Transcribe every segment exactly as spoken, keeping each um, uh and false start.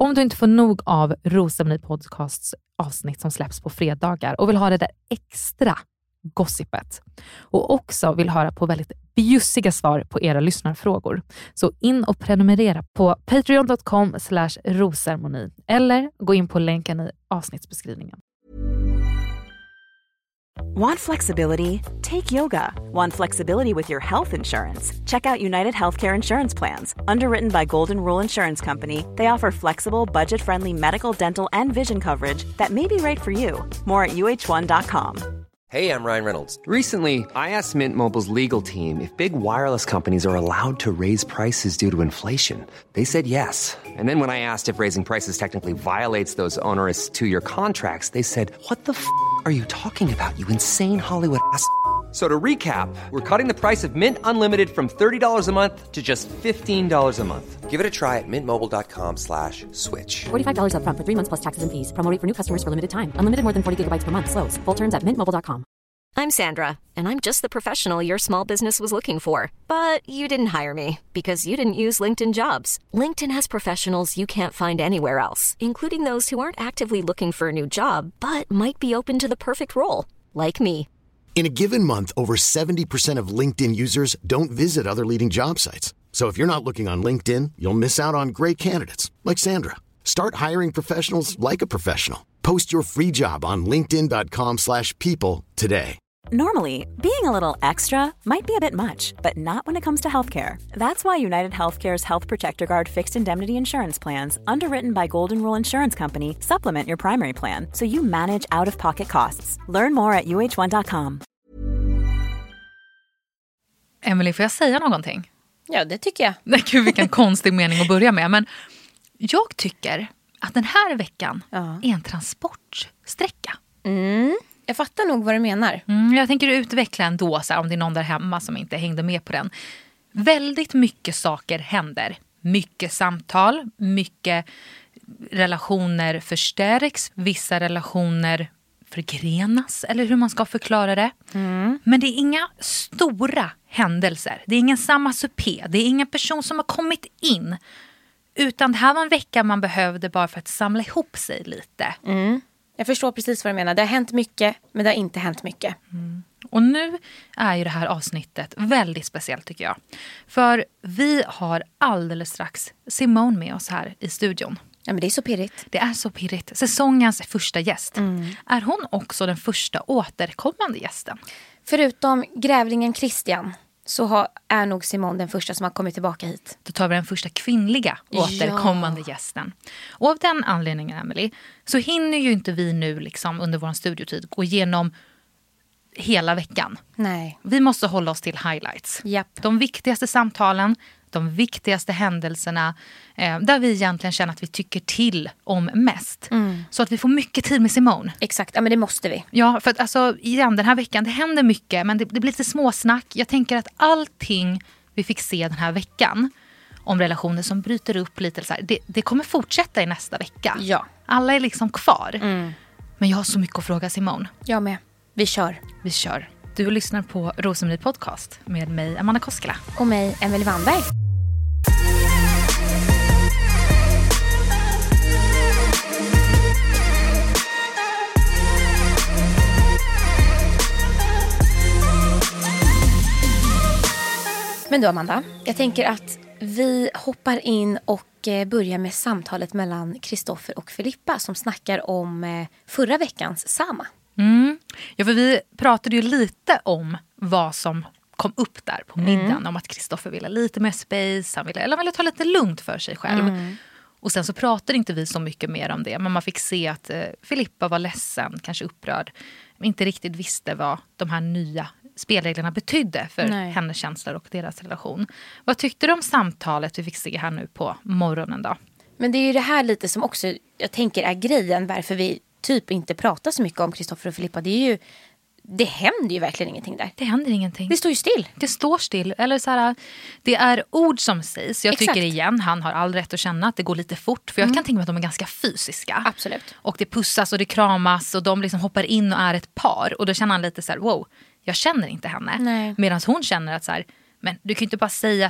Om du inte får nog av Rosceremoni Podcasts avsnitt som släpps på fredagar och vill ha det där extra gossipet och också vill höra på väldigt bjussiga svar på era lyssnarfrågor, så in och prenumerera på patreon dot com slash rosceremoni eller gå in på länken i avsnittsbeskrivningen. Want flexibility? Take yoga. Want flexibility with your health insurance? Check out United Healthcare Insurance Plans. Underwritten by Golden Rule Insurance Company, they offer flexible, budget-friendly medical, dental, and vision coverage that may be right for you. More at U H one dot com. Hey, I'm Ryan Reynolds. Recently, I asked Mint Mobile's legal team if big wireless companies are allowed to raise prices due to inflation. They said yes. And then when I asked if raising prices technically violates those onerous two-year contracts, they said, what the f*** are you talking about, you insane Hollywood ass f- So to recap, we're cutting the price of Mint Unlimited from thirty dollars a month to just fifteen dollars a month. Give it a try at mintmobile.com slash switch. forty-five dollars up front for three months plus taxes and fees. Promo rate for new customers for limited time. Unlimited more than forty gigabytes per month. Slows full terms at mint mobile dot com. I'm Sandra, and I'm just the professional your small business was looking for. But you didn't hire me because you didn't use LinkedIn Jobs. LinkedIn has professionals you can't find anywhere else, including those who aren't actively looking for a new job, but might be open to the perfect role, like me. In a given month, over seventy percent of LinkedIn users don't visit other leading job sites. So if you're not looking on LinkedIn, you'll miss out on great candidates like Sandra. Start hiring professionals like a professional. Post your free job on linkedin dot com slash people today. Normally, being a little extra might be a bit much, but not when it comes to healthcare. That's why United Healthcare's Health Protector Guard fixed indemnity insurance plans, underwritten by Golden Rule Insurance Company, supplement your primary plan so you manage out-of-pocket costs. Learn more at U H one dot com. Emily, får jag säga någonting? Ja, det tycker jag. Nej, gud, vilken konstig mening att börja med. Men jag tycker att den här veckan Ja. är en transportsträcka. Mm. Jag fattar nog vad du menar. Mm, jag tänker utveckla ändå, så här, om det är någon där hemma som inte hängde med på den. Väldigt mycket saker händer. Mycket samtal, mycket relationer förstärks, vissa relationer förgrenas, eller hur man ska förklara det. Mm. Men det är inga stora händelser. Det är ingen samma supé. Det är ingen person som har kommit in. Utan det här var en vecka man behövde bara för att samla ihop sig lite. Mm. Jag förstår precis vad du menar. Det har hänt mycket, men det har inte hänt mycket. Mm. Och nu är ju det här avsnittet väldigt speciellt, tycker jag. För vi har alldeles strax Simone med oss här i studion. Ja, men det är så pirrigt. Det är så pirrigt. Säsongens första gäst. Mm. Är hon också den första återkommande gästen? Förutom grävlingen Christian så har, är nog Simone den första som har kommit tillbaka hit. Då tar vi den första kvinnliga återkommande ja. gästen. Och av den anledningen, Emily, så hinner ju inte vi nu liksom under vår studiotid gå igenom hela veckan. Nej. Vi måste hålla oss till highlights. Japp. De viktigaste samtalen, de viktigaste händelserna, eh, där vi egentligen känner att vi tycker till om mest. Mm. Så att vi får mycket tid med Simone. Exakt, ja men det måste vi. Ja, för att alltså igen, den här veckan, det händer mycket, men det, det blir lite småsnack. Jag tänker att allting vi fick se den här veckan om relationer som bryter upp lite, så här, det, det kommer fortsätta i nästa vecka. Ja. Alla är liksom kvar. Mm. Men jag har så mycket att fråga Simone. Jag med. Vi kör. Vi kör. Du lyssnar på Rosceremoni Podcast med mig, Amanda Koskela. Och mig, Emily Wannberg. Men då, Amanda, jag tänker att vi hoppar in och börjar med samtalet mellan Kristoffer och Filippa som snackar om förra veckans Sama. Mm. Ja, för vi pratade ju lite om vad som kom upp där på middagen. Mm. Om att Kristoffer ville lite mer space, han ville, eller han ville ta lite lugnt för sig själv. Mm. Och sen så pratade inte vi så mycket mer om det. Men man fick se att eh, Filippa var ledsen, kanske upprörd. Inte riktigt visste vad de här nya spelreglerna betydde för Nej. hennes känslor och deras relation. Vad tyckte du om samtalet vi fick se här nu på morgonen då? Men det är ju det här lite som också, jag tänker, är grejen varför vi typ inte pratar så mycket om Kristoffer och Filippa. Det är ju, det händer ju verkligen ingenting där. Det händer ingenting. Det står ju still. Det står still. Eller så här, det är ord som sägs. Jag Exakt. tycker igen, han har all rätt att känna att det går lite fort. För jag mm. kan tänka mig att de är ganska fysiska. Absolut. Och det pussas och det kramas och de liksom hoppar in och är ett par. Och då känner han lite så här, wow, jag känner inte henne. Medan hon känner att så här, men du kan ju inte bara säga att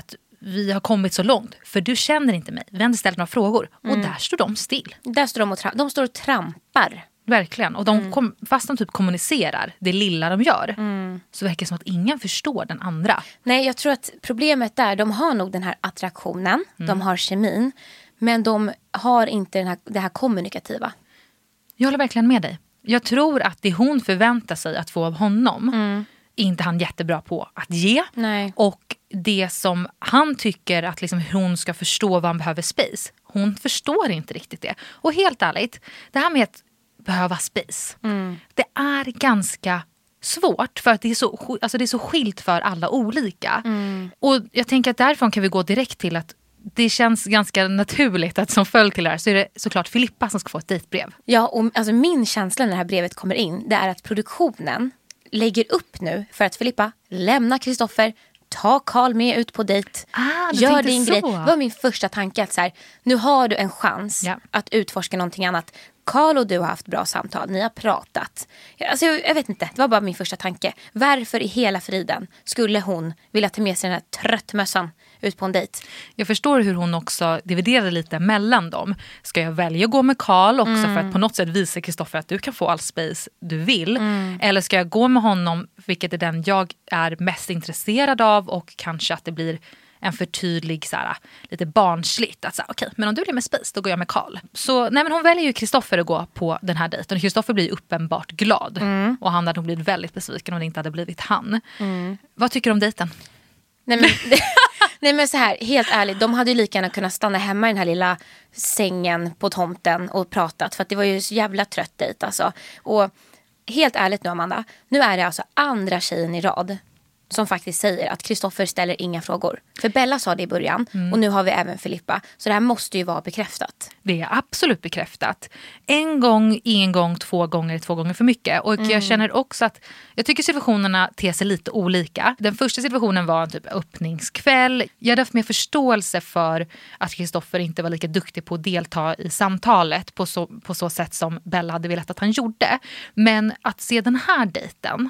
vi har kommit så långt. För du känner inte mig. Vi har inte ställt några frågor. Mm. Och där står de still. Där står de och, tra- de står och trampar. Verkligen. Och de Mm. kom, fast de typ kommunicerar det lilla de gör. Mm. Så verkar det som att ingen förstår den andra. Nej, jag tror att problemet där, de har nog den här attraktionen. Mm. De har kemin. Men de har inte den här, det här kommunikativa. Jag håller verkligen med dig. Jag tror att det hon förväntar sig att få av honom mm. är inte han jättebra på att ge. Nej. Och det som han tycker att liksom hon ska förstå vad han behöver space. Hon förstår inte riktigt det. Och helt ärligt, det här med att behöva space. Mm. Det är ganska svårt för att det är så, alltså det är så skilt för alla olika. Mm. Och jag tänker att därifrån kan vi gå direkt till att det känns ganska naturligt att som följd till det här så är det såklart Filippa som ska få ett dejtbrev. Ja, och alltså min känsla när det här brevet kommer in, det är att produktionen lägger upp nu för att Filippa lämna Kristoffer, ta Carl med ut på dejt, ah, gör din så. grej. Det var min första tanke att så här, nu har du en chans ja. att utforska någonting annat. Carl och du har haft bra samtal, ni har pratat. Alltså, jag, jag vet inte, det var bara min första tanke. Varför i hela friden skulle hon vilja ta med sig den här tröttmössan ut på en dejt? Jag förstår hur hon också dividerade lite mellan dem. Ska jag välja att gå med Carl också mm. för att på något sätt visa Kristoffer att du kan få all space du vill? Mm. Eller ska jag gå med honom, vilket är den jag är mest intresserad av, och kanske att det blir en för tydlig, såhär, lite barnsligt. Att, såhär, okay, men om du blir med space, då går jag med Carl. Så nej, men hon väljer ju Kristoffer att gå på den här dejten. Kristoffer blir uppenbart glad. Mm. Och han hade nog blivit väldigt besviken om det inte hade blivit han. Mm. Vad tycker du om dejten? Nej men, nej men så här, helt ärligt, de hade ju lika gärna kunnat stanna hemma i den här lilla sängen på tomten och pratat. För att det var ju så jävla trött dejt alltså. Och helt ärligt nu Amanda, nu är det alltså andra tjejen i rad som faktiskt säger att Kristoffer ställer inga frågor. För Bella sa det i början mm. och nu har vi även Filippa. Så det här måste ju vara bekräftat. Det är absolut bekräftat. En gång, en gång, två gånger, två gånger för mycket. Och mm. jag känner också att jag tycker situationerna ter sig lite olika. Den första situationen var en typ öppningskväll. Jag hade haft mer förståelse för att Kristoffer inte var lika duktig på att delta i samtalet på så, på så sätt som Bella hade velat att han gjorde. Men att se den här dejten,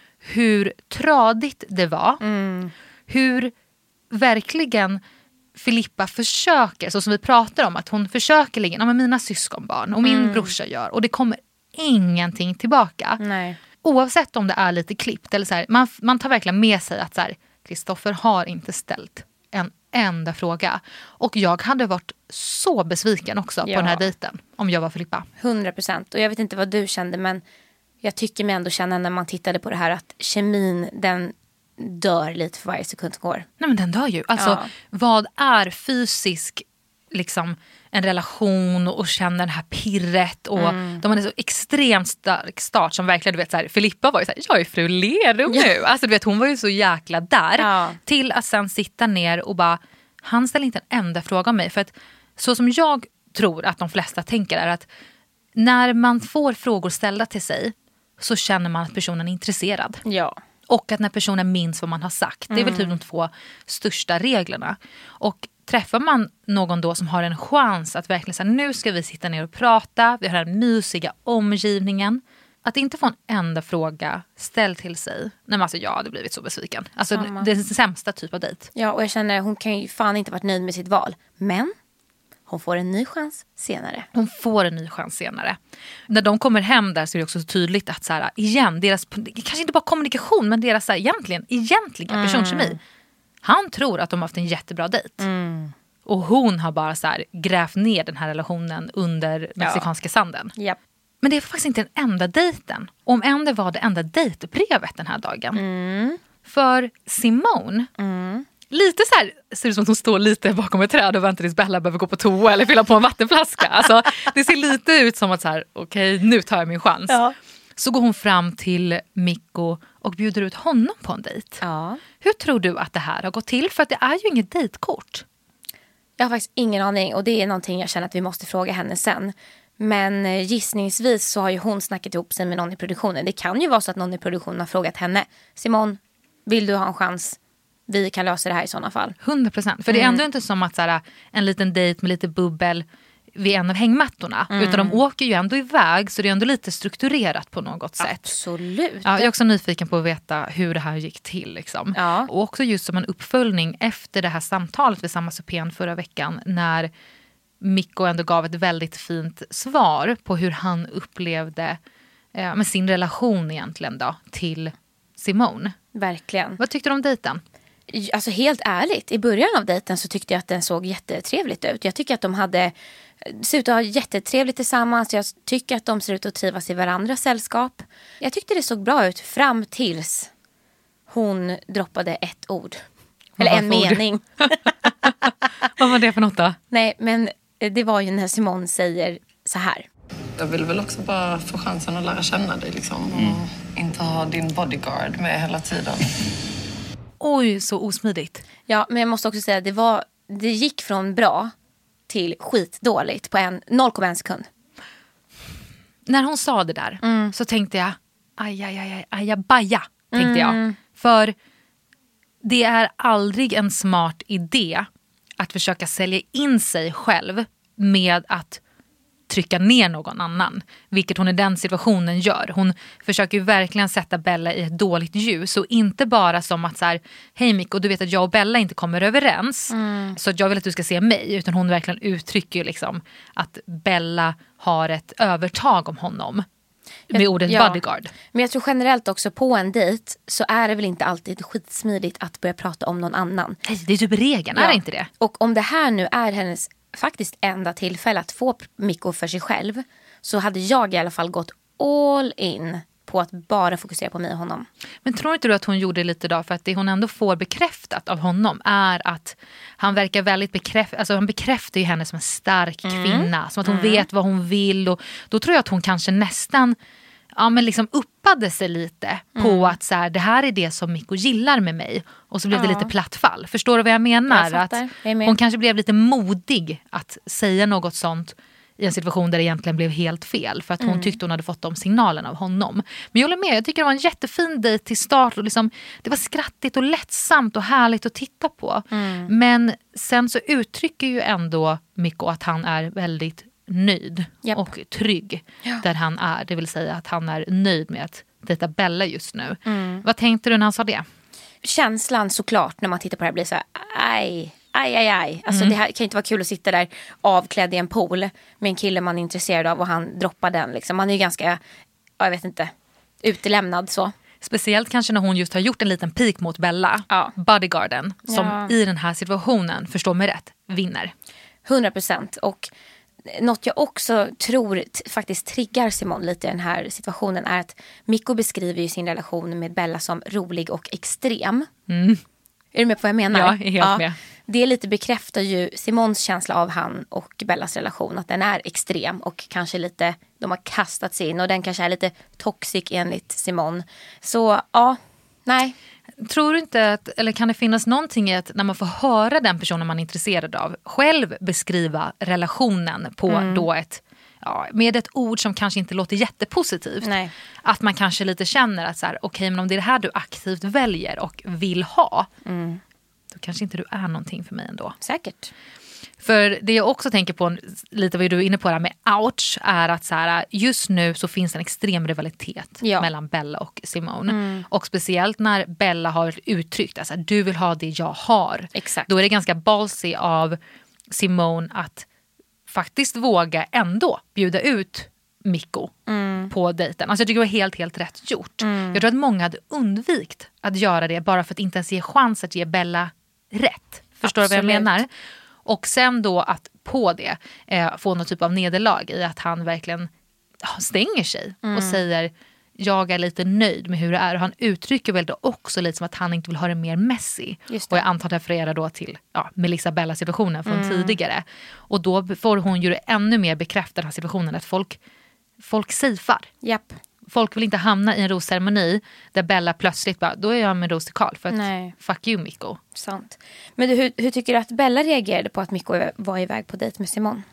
hur tradigt det var. Mm. Hur verkligen Filippa försöker, så som vi pratar om, att hon försöker ligga ja, med mina syskonbarn och min mm. brorsa gör. Och det kommer ingenting tillbaka. Nej. Oavsett om det är lite klippt. Eller så här, man, man tar verkligen med sig att så här, Kristoffer har inte ställt en enda fråga. Och jag hade varit så besviken också ja. på den här dejten om jag var Filippa. hundra procent. Och jag vet inte vad du kände, men jag tycker mig ändå känna när man tittade på det här att kemin, den dör lite för varje sekund som går. Nej men den dör ju. Alltså ja. vad är fysisk liksom en relation och känner den här pirret och mm. de har en så extremt stark start som verkligen, du vet så här, Filippa var ju så här, jag är fru Lerum ja. nu. Alltså du vet, hon var ju så jäkla där ja. till att sen sitta ner och bara, han ställer inte en enda fråga om mig. För att så som jag tror att de flesta tänker är att när man får frågor ställda till sig så känner man att personen är intresserad. Ja. Och att när personen minns vad man har sagt. Mm. Det är väl typ de två största reglerna. Och träffar man någon då som har en chans att verkligen säga, nu ska vi sitta ner och prata. Vi har den mysiga omgivningen. Att inte få en enda fråga ställd till sig. Nej men alltså jag hade blivit så besviken. Alltså Samma. det är den sämsta typ av dejt. Ja, och jag känner hon kan ju fan inte varit nöjd med sitt val. Men hon får en ny chans senare. Hon får en ny chans senare. När de kommer hem där så är det också så tydligt att så här, igen, deras, kanske inte bara kommunikation, men deras så här, egentligen, egentligen mm. personkemi. Han tror att de har haft en jättebra dejt. Mm. Och hon har bara så här, grävt ner den här relationen under mexikanska ja. sanden. Yep. Men det är faktiskt inte den enda dejten. Om än det var det enda dejtbrevet den här dagen. Mm. För Simone... Mm. Lite så här, ser det som att hon står lite bakom ett träd och väntar tills Bella behöver gå på toa eller fylla på en vattenflaska. Alltså, det ser lite ut som att så här, okej, okay, nu tar jag min chans. Ja. Så går hon fram till Mikko och bjuder ut honom på en dejt. Ja. Hur tror du att det här har gått till? För att det är ju inget dejtkort. Jag har faktiskt ingen aning och det är någonting jag känner att vi måste fråga henne sen. Men gissningsvis så har ju hon snackat ihop sig med någon i produktionen. Det kan ju vara så att någon i produktionen har frågat henne. Simone, vill du ha en chans? Vi kan lösa det här i sådana fall. hundra procent. För mm. det är ändå inte som att så här, en liten dejt med lite bubbel vid en av hängmattorna. Mm. Utan de åker ju ändå iväg, så det är ändå lite strukturerat på något sätt. Absolut. Ja, jag är också nyfiken på att veta hur det här gick till. Liksom. Ja. Och också just som en uppföljning efter det här samtalet vid samma supén förra veckan, när Mikko ändå gav ett väldigt fint svar på hur han upplevde eh, med sin relation egentligen då, till Simone. Verkligen. Vad tyckte du om dejten? Alltså helt ärligt, i början av dejten så tyckte jag att den såg jättetrevligt ut. Jag tycker att de hade ser ut att ha jättetrevligt tillsammans. Jag tycker att de ser ut att trivas i varandras sällskap. Jag tyckte det såg bra ut fram tills hon droppade ett ord. Eller en mening. Vad var det för något då? Nej, men det var ju när Simone säger så här. Jag vill väl också bara få chansen att lära känna dig liksom. Och mm. inte ha din bodyguard med hela tiden. Oj, så osmidigt. Ja, men jag måste också säga att det, var, det gick från bra till skitdåligt på en noll komma en sekund. När hon sa det där mm. så tänkte jag aj, aj, aj, aj, baja, tänkte mm. jag. För det är aldrig en smart idé att försöka sälja in sig själv med att trycka ner någon annan. Vilket hon i den situationen gör. Hon försöker ju verkligen sätta Bella i ett dåligt ljus. Och inte bara som att så här, hej Mikko, du vet att jag och Bella inte kommer överens. Mm. Så att jag vill att du ska se mig. Utan hon verkligen uttrycker ju liksom att Bella har ett övertag om honom. Med ordet ja. bodyguard. Men jag tror generellt också på en dejt så är det väl inte alltid skitsmidigt att börja prata om någon annan. Nej, det är typ regeln, ja. Är det inte det? Och om det här nu är hennes faktiskt enda tillfälle att få Mikko för sig själv, så hade jag i alla fall gått all in på att bara fokusera på mig och honom. Men tror inte du att hon gjorde lite då, för att det hon ändå får bekräftat av honom är att han verkar väldigt bekräft, alltså han bekräftar ju henne som en stark mm. kvinna, som att hon mm. vet vad hon vill, och då tror jag att hon kanske nästan ja, men liksom uppade sig lite mm. på att så här, det här är det som Mikko gillar med mig. Och så blev ja. det lite plattfall. Förstår du vad jag menar? Jag att hon kanske blev lite modig att säga något sånt i en situation där det egentligen blev helt fel. För att hon mm. tyckte hon hade fått de signalerna av honom. Men jag håller med, jag tycker det var en jättefin dejt till start. Och liksom, det var skrattigt och lättsamt och härligt att titta på. Mm. Men sen så uttrycker ju ändå Mikko att han är väldigt nöjd yep. och trygg ja. där han är. Det vill säga att han är nöjd med att dejta Bella just nu. Mm. Vad tänkte du när han sa det? Känslan såklart när man tittar på det här blir så här, aj, aj, aj, aj. Alltså mm. det här kan inte vara kul att sitta där avklädd i en pool med en kille man är intresserad av och han droppar den. Liksom. Man är ju ganska, jag vet inte, utelämnad så. Speciellt kanske när hon just har gjort en liten pik mot Bella, ja. bodyguarden, som ja. i den här situationen, förstår mig rätt, vinner. hundra procent. Och något jag också tror t- faktiskt triggar Simone lite i den här situationen är att Mikko beskriver ju sin relation med Bella som rolig och extrem. Mm. Är du med på vad jag menar? Ja, jag är helt ja. med. Det lite bekräftar ju Simons känsla av han och Bellas relation, att den är extrem och kanske lite, de har kastat sig in och den kanske är lite toxic enligt Simone. Så ja, nej. Tror du inte att, eller kan det finnas någonting i att när man får höra den personen man är intresserad av själv beskriva relationen på mm. då ett, ja, med ett ord som kanske inte låter jättepositivt. Nej. Att man kanske lite känner att så här, okej, men om det är det här du aktivt väljer och vill ha, mm. då kanske inte du är någonting för mig ändå. Säkert. För det jag också tänker på, lite vad du är inne på där med ouch, är att så här, just nu så finns en extrem rivalitet ja. mellan Bella och Simone. Mm. Och speciellt när Bella har uttryckt att alltså, du vill ha det jag har. Exakt. Då är det ganska ballsy av Simone att faktiskt våga ändå bjuda ut Mikko mm. på dejten. Alltså jag tycker det var helt, helt rätt gjort. Mm. Jag tror att många hade undvikt att göra det bara för att inte ens ge chans att ge Bella rätt. Förstår du vad jag menar? Och sen då att på det eh, få någon typ av nederlag i att han verkligen ja, stänger sig mm. och säger jag är lite nöjd med hur det är. Och han uttrycker väl då också lite som att han inte vill ha det mer messy. Det. Och jag antar att refererar då till ja, Melissa Bella-situationen från mm. tidigare. Och då får hon ju ännu mer bekräfta den här situationen att folk, folk safear. Japp. Folk vill inte hamna i en rosceremoni där Bella plötsligt bara, då är jag med Ros till Karl för att Nej. fuck you Mikko. Sant. Men du, hur, hur tycker du att Bella reagerade på att Mikko var iväg på dejt med Simone?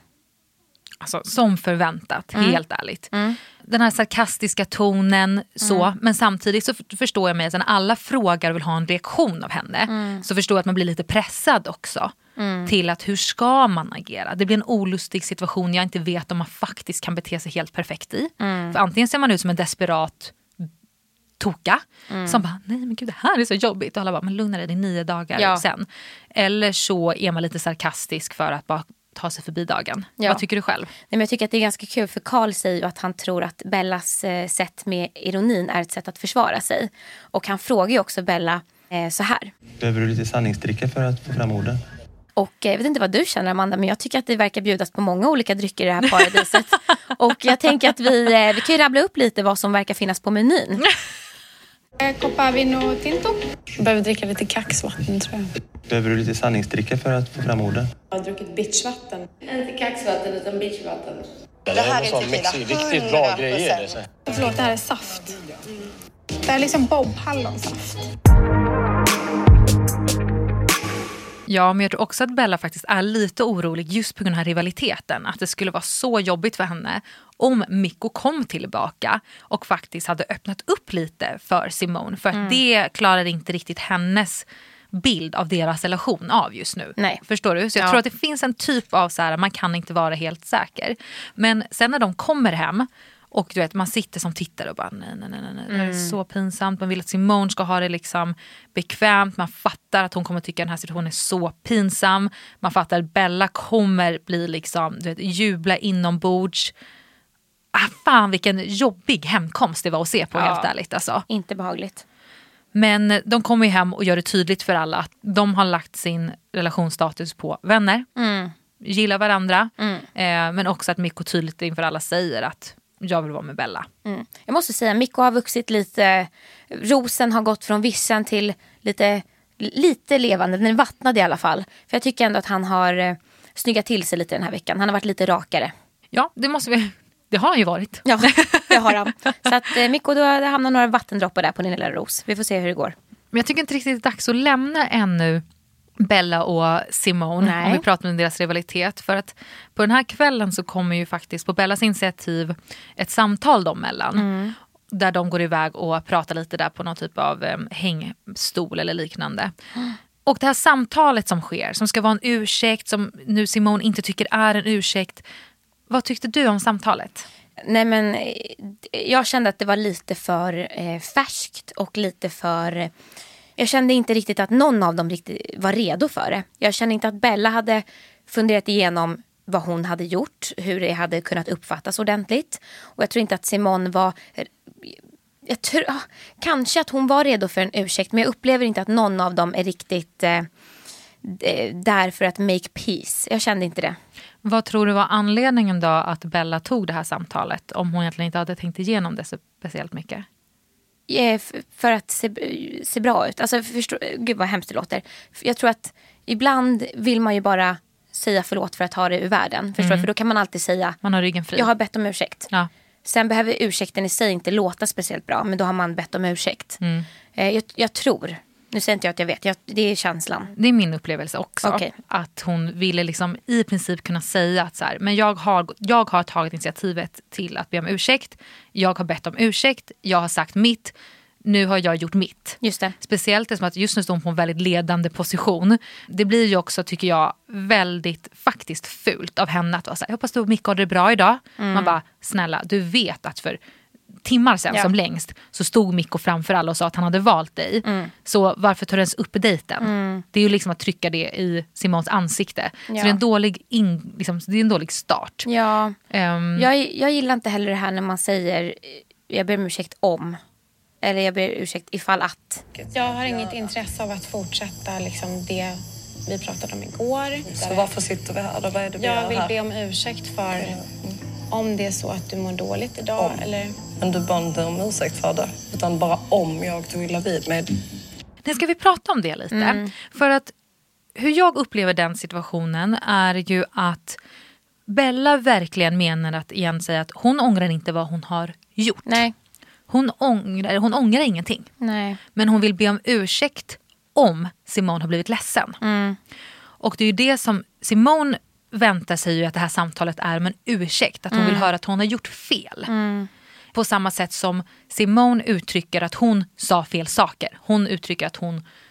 Alltså som förväntat, mm. helt ärligt. Mm. Den här sarkastiska tonen så, mm. men samtidigt så förstår jag mig att när alla frågar och vill ha en reaktion av henne mm. så förstår jag att man blir lite pressad också. mm. till att hur ska man agera. Det blir en olustig situation jag inte vet om man faktiskt kan bete sig helt perfekt i. Mm. För antingen ser man ut som en desperat toka mm. som bara, nej men gud det här är så jobbigt. Och alla bara, men lugna dig, det är nio dagar ja. sen. Eller så är man lite sarkastisk för att bara ta sig förbi dagen. Ja. Vad tycker du själv? Nej, men jag tycker att det är ganska kul för Carl säger ju att han tror att Bellas eh, sätt med ironin är ett sätt att försvara sig. Och han frågar ju också Bella eh, så här. Behöver du lite sanningsdricka för att få fram orden? Och jag vet inte vad du känner Amanda, men jag tycker att det verkar bjudas på många olika drycker i det här paradiset. Och jag tänker att vi, eh, vi kan ju rabbla upp lite vad som verkar finnas på menyn. Coppa vino tinto. Behöver dricka lite kaxvatten tror jag. Behöver du lite sanningsdricka för att få fram orden? Jag har druckit bitchvatten. Inte kaxvatten utan bitchvatten. Det, det här är sån riktigt bra grejer. Det. Förlåt, det här är saft. Det är liksom Bob-hallonsaft. Ja, men jag tror också att Bella faktiskt är lite orolig just på grund av den här rivaliteten. Att det skulle vara så jobbigt för henne om Mikko kom tillbaka och faktiskt hade öppnat upp lite för Simone. För att mm. det klarar inte riktigt hennes bild av deras relation av just nu. Nej. Förstår du? Så jag ja. tror att det finns en typ av så här, man kan inte vara helt säker. Men sen när de kommer hem och du vet, man sitter som tittare och bara nej, nej, nej, nej. Mm. Det är så pinsamt. Man vill att Simone ska ha det liksom bekvämt. Man fattar att hon kommer tycka att den här situationen är så pinsam. Man fattar att Bella kommer bli liksom, du vet, jubla inombords. Ah, fan vilken jobbig hemkomst det var att se på, ja. helt ärligt. Alltså. Inte behagligt. Men de kommer ju hem och gör det tydligt för alla att de har lagt sin relationsstatus på vänner. Mm. Gillar varandra. Mm. Eh, men också att Mikko tydligt inför alla säger att jag vill vara med Bella. Mm. Jag måste säga, Mikko har vuxit lite. Rosen har gått från vissen till lite, lite levande. Den är vattnad i alla fall. För jag tycker ändå att han har eh, snyggat till sig lite den här veckan. Han har varit lite rakare. Ja, det måste vi... Det har han ju varit. Ja, det har han. Så att eh, Mikko, då hamnar några vattendroppar där på din lilla ros. Vi får se hur det går. Men jag tycker inte riktigt det är dags att lämna ännu Bella och Simone. Nej. Om vi pratar om deras rivalitet. För att på den här kvällen så kommer ju faktiskt på Bellas initiativ ett samtal dem mellan. Mm. Där de går iväg och pratar lite där på någon typ av eh, hängstol eller liknande. Mm. Och det här samtalet som sker, som ska vara en ursäkt, som nu Simone inte tycker är en ursäkt. Vad tyckte du om samtalet? Nej, men jag kände att det var lite för eh, färskt och lite för... Jag kände inte riktigt att någon av dem riktigt var redo för det. Jag kände inte att Bella hade funderat igenom vad hon hade gjort, hur det hade kunnat uppfattas ordentligt. Och jag tror inte att Simone var... Jag tror, kanske att hon var redo för en ursäkt, men jag upplever inte att någon av dem är riktigt eh, där för att make peace. Jag kände inte det. Vad tror du var anledningen då att Bella tog det här samtalet, om hon egentligen inte hade tänkt igenom det så speciellt mycket? Ja, för att se, se bra ut. Alltså, förstår, gud vad hemskt det låter. Jag tror att ibland vill man ju bara säga förlåt för att ha det ur världen. Förstår mm. För då kan man alltid säga, man har ryggen fri. Jag har bett om ursäkt. Ja. Sen behöver ursäkten i sig inte låta speciellt bra, men då har man bett om ursäkt. Mm. Jag, jag tror... Nu säger inte jag att jag vet, jag, det är känslan. Det är min upplevelse också. Okay. Att hon ville liksom i princip kunna säga att så här, men jag har, jag har tagit initiativet till att be om ursäkt. Jag har bett om ursäkt, jag har sagt mitt. Nu har jag gjort mitt. Just det. Speciellt som att just nu står hon på en väldigt ledande position. Det blir ju också, tycker jag, väldigt faktiskt fult av henne att vara så här, jag hoppas du och Mikko har det bra idag. Mm. Man bara, snälla, du vet att för timmar sedan ja. som längst så stod Mikko framför alla och sa att han hade valt dig. Mm. Så varför tar du ens upp i dejten? Mm. Det är ju liksom att trycka det i Simons ansikte. Ja. Så det är en dålig in, liksom, det är en dålig start. Ja. Um, jag, jag gillar inte heller det här när man säger jag ber om ursäkt om. Eller jag ber ursäkt ifall att. Jag har inget intresse av att fortsätta liksom det vi pratade om igår. Så varför sitter vi här då? Vad är det vi jag vill här? be om ursäkt för mm. om det är så att du mår dåligt idag. Om. Eller... Men du bad inte om ursäkt för det. Utan bara om jag tog illa vid med. Nu ska vi prata om det lite. Mm. För att hur jag upplever den situationen är ju att Bella verkligen menar att igen säga att hon ångrar inte vad hon har gjort. Nej. Hon ångrar, hon ångrar ingenting. Nej. Men hon vill be om ursäkt om Simone har blivit ledsen. Mm. Och det är ju det som Simone väntar sig ju att det här samtalet är med en ursäkt. Att hon mm. vill höra att hon har gjort fel. Mm. På samma sätt som Simone uttrycker att hon sa fel saker. Hon uttrycker att hon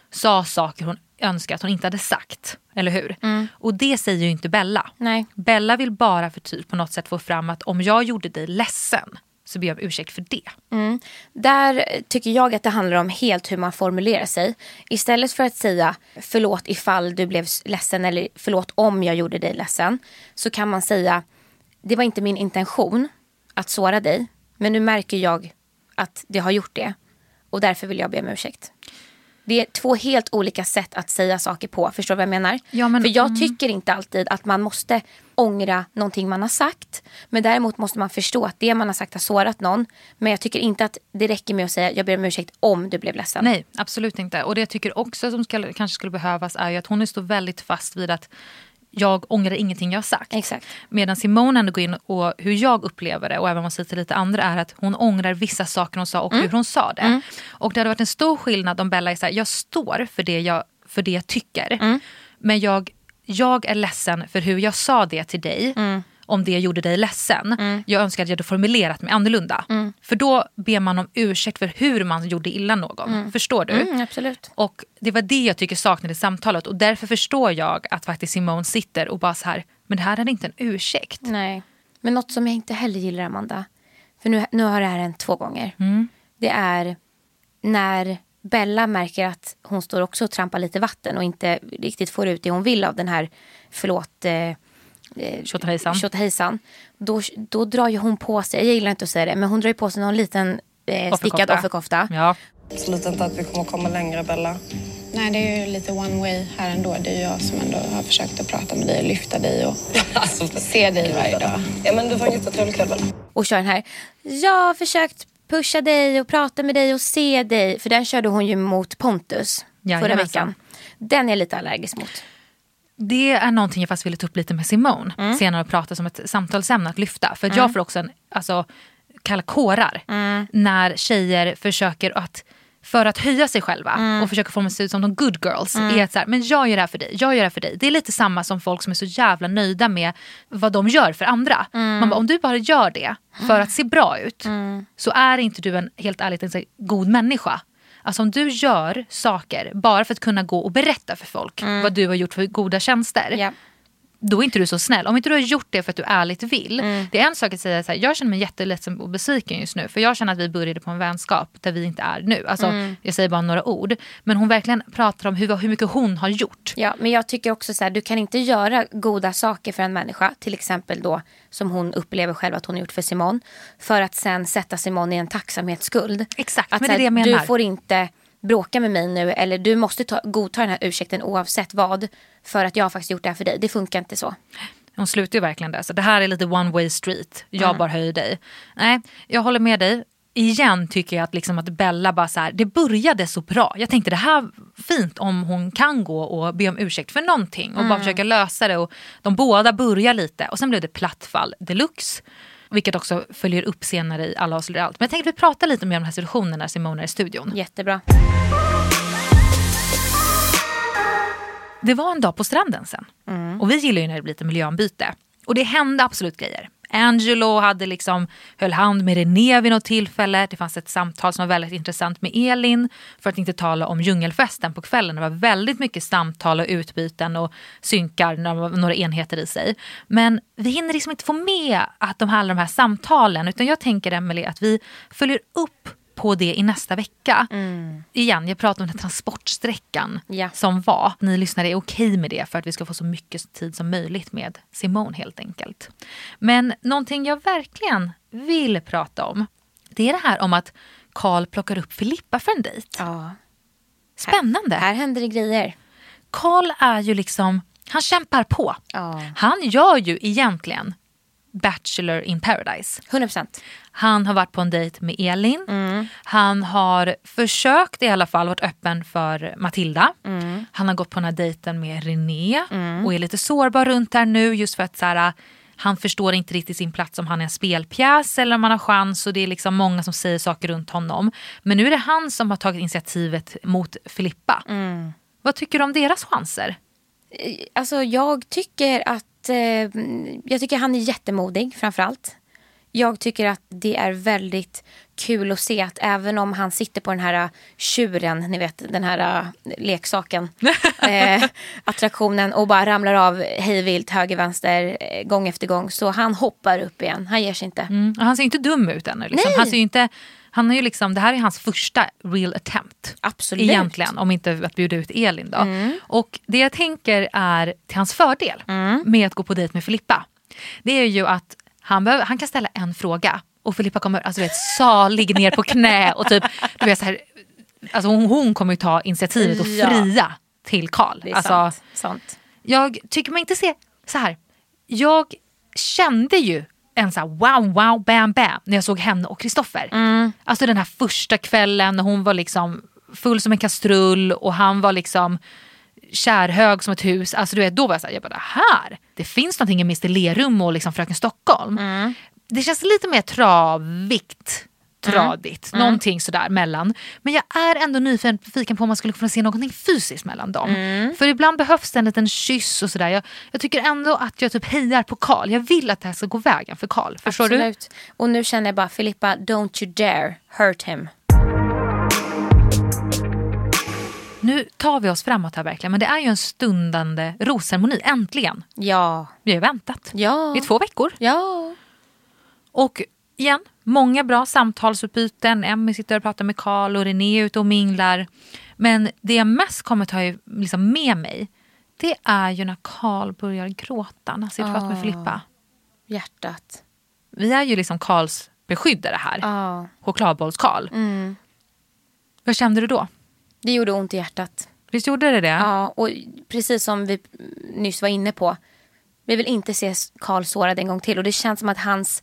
sa saker hon önskar att hon inte hade sagt. Eller hur? Mm. Och det säger ju inte Bella. Nej. Bella vill bara för typ på något sätt få fram att om jag gjorde dig ledsen så ber jag om ursäkt för det. Mm. Där tycker jag att det handlar om helt hur man formulerar sig. Istället för att säga förlåt ifall du blev ledsen eller förlåt om jag gjorde dig ledsen, så kan man säga det var inte min intention att såra dig, men nu märker jag att det har gjort det och därför vill jag be om ursäkt. Det är två helt olika sätt att säga saker på. Förstår du vad jag menar? Ja, men, för jag mm. tycker inte alltid att man måste ångra någonting man har sagt. Men däremot måste man förstå att det man har sagt har sårat någon. Men jag tycker inte att det räcker med att säga jag ber om ursäkt om du blev ledsen. Nej, absolut inte. Och det jag tycker också som ska, kanske skulle behövas är ju att hon är så väldigt fast vid att jag ångrar ingenting jag har sagt. Exakt. Medan Simone ändå går in och hur jag upplever det och även vad man säger till lite andra är att hon ångrar vissa saker hon sa och mm. hur hon sa det. Mm. Och det hade varit en stor skillnad om Bella är så här, jag står för det jag, för det jag tycker. Mm. Men jag, jag är ledsen för hur jag sa det till dig. Mm. Om det gjorde dig ledsen. Mm. Jag önskar att jag hade formulerat mig annorlunda. Mm. För då ber man om ursäkt för hur man gjorde illa någon. Mm. Förstår du? Mm, absolut. Och det var det jag tycker saknade i samtalet. Och därför förstår jag att faktiskt Simone sitter och bara så här, men det här är inte en ursäkt. Nej, men något som jag inte heller gillar, Amanda. För nu, nu har det här hänt två gånger. Mm. Det är när Bella märker att hon står också och trampar lite vatten. Och inte riktigt får ut det hon vill av den här, förlåt... Eh, Tjotahejsan. Då, då drar ju hon på sig, jag gillar inte att säga det, men hon drar ju på sig någon liten eh, stickad offerkofta. Ja. Absolut inte att vi kommer komma längre, Bella. Nej, det är ju lite one way här ändå. Det är ju jag som ändå har försökt att prata med dig och lyfta dig och alltså, se dig varje dag. Ja, men du får inte trevlig kväll, Bella. Och kör den här, jag har försökt pusha dig och prata med dig och se dig. För den körde hon ju mot Pontus ja, förra veckan. Den är jag lite allergisk mot. Det är någonting jag fast ville ta upp lite med Simone mm. senare och prata som ett samtalsämne att lyfta. För mm. jag får också en, alltså, kalla kårar mm. när tjejer försöker att, för att höja sig själva mm. och försöker få sig ut som de good girls. Mm. Är att så här, men jag gör det här för dig, jag gör det här för dig. Det är lite samma som folk som är så jävla nöjda med vad de gör för andra. Mm. Man bara, om du bara gör det för att se bra ut mm. så är inte du en, helt ärligt, en så god människa. Alltså om du gör saker bara för att kunna gå och berätta för folk mm. vad du har gjort för goda tjänster. Yeah. Då är inte du så snäll. Om inte du har gjort det för att du ärligt vill. Mm. Det är en sak att säga så här, jag känner mig jätteledsen och besviken just nu. För jag känner att vi började på en vänskap där vi inte är nu. Alltså mm. jag säger bara några ord. Men hon verkligen pratar om hur, hur mycket hon har gjort. Ja, men jag tycker också så här, du kan inte göra goda saker för en människa. Till exempel då som hon upplever själv att hon har gjort för Simone. För att sen sätta Simone i en tacksamhetsskuld. Exakt, att, men det är det jag menar. Du får inte bråka med mig nu. Eller du måste ta, godta den här ursäkten oavsett vad. För att jag har faktiskt gjort det här för dig. Det funkar inte så. Hon slutar ju verkligen där. Så det här är lite one way street. Jag mm. bara höjer dig. Nej, jag håller med dig. Igen tycker jag att, liksom att Bella bara så här, det började så bra. Jag tänkte det här fint om hon kan gå och be om ursäkt för någonting. Och mm. bara försöka lösa det. Och de båda börjar lite. Och sen blev det plattfall deluxe. Vilket också följer upp senare i Alla oss eller allt. Men jag tänkte att vi pratar lite mer om den här situationen när Simone är i studion. Jättebra. Det var en dag på stranden sen. Mm. Och vi gillar ju när det blir lite miljöombyte. Och det hände absolut grejer. Angelo hade liksom, höll hand med René vid något tillfälle. Det fanns ett samtal som var väldigt intressant med Elin. För att inte tala om djungelfesten på kvällen. Det var väldigt mycket samtal och utbyten och synkar, några enheter i sig. Men vi hinner liksom inte få med att de här, de här samtalen. Utan jag tänker, Emelie, att vi följer upp på det i nästa vecka. Mm. Igen, jag pratar om den transportsträckan ja. som var. Ni lyssnare är okej med det för att vi ska få så mycket tid som möjligt med Simone helt enkelt. Men någonting jag verkligen vill prata om, det är det här om att Carl plockar upp Filippa för en dejt. Ja. Spännande. Här, här händer det grejer. Carl är ju liksom, han kämpar på. Ja. Han gör ju egentligen Bachelor in Paradise. hundra procent. Han har varit på en dejt med Elin. Mm. Han har försökt i alla fall varit öppen för Matilda. Mm. Han har gått på den här dejten med René. Mm. Och är lite sårbar runt där nu. Just för att så här, han förstår inte riktigt sin plats om han är en spelpjäs eller om han har chans. Och det är liksom många som säger saker runt honom. Men nu är det han som har tagit initiativet mot Filippa. Mm. Vad tycker du om deras chanser? Alltså jag tycker att Jag tycker han är jättemodig framförallt. Jag tycker att det är väldigt kul att se att även om han sitter på den här tjuren, ni vet, den här uh, leksaken, eh, attraktionen och bara ramlar av hejvilt höger, vänster, eh, gång efter gång, så han hoppar upp igen. Han ger sig inte. Mm. Han ser inte dum ut ännu. Liksom. Han ser ju inte... Han är ju liksom, det här är hans första real attempt. Absolut. Egentligen, om inte att bjuda ut Elin då. Mm. Och det jag tänker är till hans fördel mm. med att gå på dejt med Filippa. Det är ju att han, behöver, han kan ställa en fråga. Och Filippa kommer, alltså vet, salig ner på knä. Och typ, du vet så här, alltså hon, hon kommer ju ta initiativet och fria ja. till Karl. Det är alltså, sant. sant. Jag tycker man inte se så här. Jag kände ju en så här wow, wow, bam, bam när jag såg henne och Kristoffer. Mm. Alltså den här första kvällen när hon var liksom full som en kastrull och han var liksom kärhög som ett hus. Alltså du vet, då var jag så här, jag bara, det här, det finns någonting i mister Lerum och liksom Fröken Stockholm. Mm. Det känns lite mer travigt, tradigt, Mm. någonting sådär mellan. Men jag är ändå nyfiken på om man skulle kunna se någonting fysiskt mellan dem. Mm. För ibland behövs det en liten kyss och sådär. Jag, jag tycker ändå att jag typ hejar på Karl. Jag vill att det här ska gå vägen för Karl. Förstår Absolut. du? Och nu känner jag bara, Filippa, don't you dare hurt him. Nu tar vi oss framåt här verkligen. Men det är ju en stundande rosceremoni. Äntligen. Ja. Vi har väntat. Ja. I två veckor. Ja. Och igen, många bra samtalsutbyten. Emmy sitter och pratar med Karl och René ute och minglar. Men det jag mest kommer ta liksom med mig, det är ju när Karl börjar gråta när han sitter och pratar med Filippa. Hjärtat. Vi är ju liksom Karls beskyddare här. Oh. Chokladbolls-Karl. Mm. Vad kände du då? Det gjorde ont i hjärtat. Visst gjorde det det? Ja, och precis som vi nyss var inne på. Vi vill inte se Karl sårad en gång till. Och det känns som att hans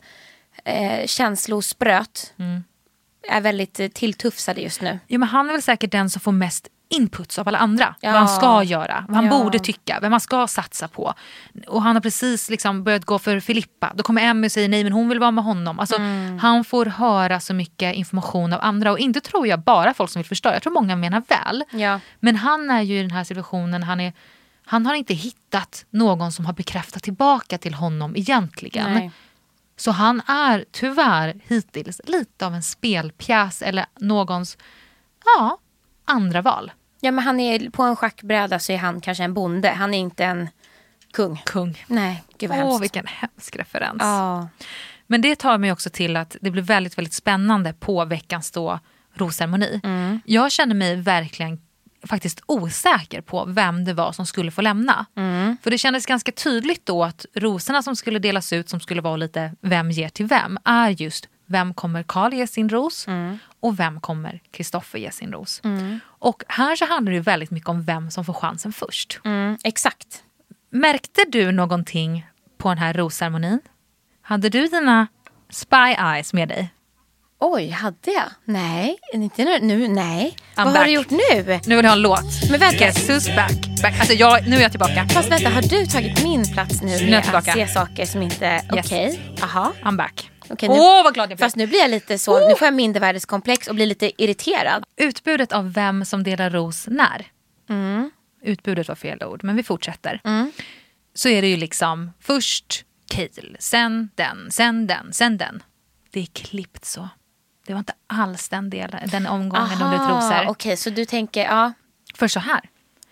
eh, känslospröt mm. är väldigt eh, tilltufsade just nu. Ja, men han är väl säkert den som får mest inputs av alla andra. Ja. Vad han ska göra, vad han Ja. borde tycka, vem man ska satsa på. Och han har precis liksom börjat gå för Filippa. Då kommer Emmy och säger nej, men hon vill vara med honom. Alltså, mm. Han får höra så mycket information av andra. Och inte tror jag bara folk som vill förstå. Jag tror många menar väl. Ja. Men han är ju i den här situationen. Han, är, han har inte hittat någon som har bekräftat tillbaka till honom egentligen. Nej. Så han är tyvärr hittills lite av en spelpjäs. Eller någons, ja, andra val. Ja, men han är på en schackbräda, så är han kanske en bonde. Han är inte en kung. Kung. Nej, gud vad Åh, hemskt. vilken hemsk referens. Ja. Men det tar mig också till att det blir väldigt, väldigt spännande på veckans då rosceremoni. Mm. Jag känner mig verkligen faktiskt osäker på vem det var som skulle få lämna. Mm. För det kändes ganska tydligt då att rosorna som skulle delas ut, som skulle vara lite vem ger till vem, är just vem kommer Karl ge sin ros Mm. och vem kommer Kristoffer ge sin ros. Mm. Och här så handlar det ju väldigt mycket om vem som får chansen först. Mm, exakt. Märkte du någonting på den här rosceremonin? Hade du dina spy eyes med dig? Oj, hade jag? Nej, inte nu. nu nej. I'm Vad back. har du gjort nu? Nu vill jag ha en låt. Men vänta. Guess who's back? back. Alltså jag, nu är jag tillbaka. Fast vänta, har du tagit min plats nu Nu är jag med att tillbaka. se saker som inte... Yes. Okej, aha. I'm back. Okej, Åh, nu... oh, vad glad jag blir. Fast nu blir jag lite så... Oh. Nu får jag mindervärdeskomplex och blir lite irriterad. Utbudet av vem som delar ros när. Mm. Utbudet var fel ord, men vi fortsätter. Mm. Så är det ju liksom först Cale, sen den, sen den, sen den. Det är klippt så. Det var inte alls den delen, den omgången de blev trosor. Okej, okay, så du tänker, ja. För så här.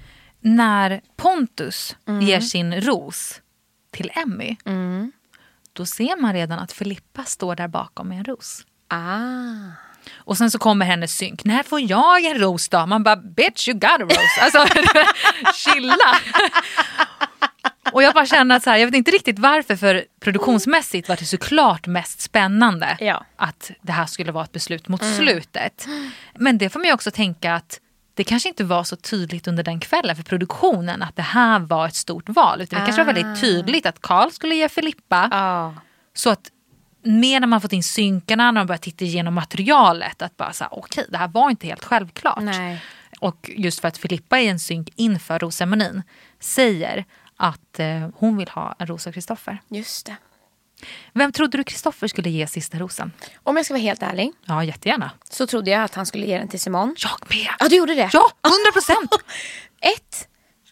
När Pontus Mm. ger sin ros till Emmy, Mm. då ser man redan att Filippa står där bakom med en ros. Ah. Och sen så kommer hennes synk. När får jag en ros då? Man bara, bitch you got a rose. Alltså, chilla. Och jag bara känner att så här, jag vet inte riktigt varför, för produktionsmässigt var det såklart mest spännande ja. att det här skulle vara ett beslut mot Mm. slutet. Men det får mig också tänka att det kanske inte var så tydligt under den kvällen för produktionen att det här var ett stort val. Utan det ah. kanske var väldigt tydligt att Karl skulle ge Filippa. Ah. Så att mer när man fått in synkarna, när man börjar titta igenom materialet, att bara säga okej, okay, det här var inte helt självklart. Nej. Och just för att Filippa i en synk inför rosceremonin säger att eh, hon vill ha en ros av Kristoffer. Just det. Vem trodde du Kristoffer skulle ge sista rosen? Om jag ska vara helt ärlig. Ja, jättegärna. Så trodde jag att han skulle ge den till Simon. Jag med. Ja, du gjorde det? Ja, hundra procent. Ett,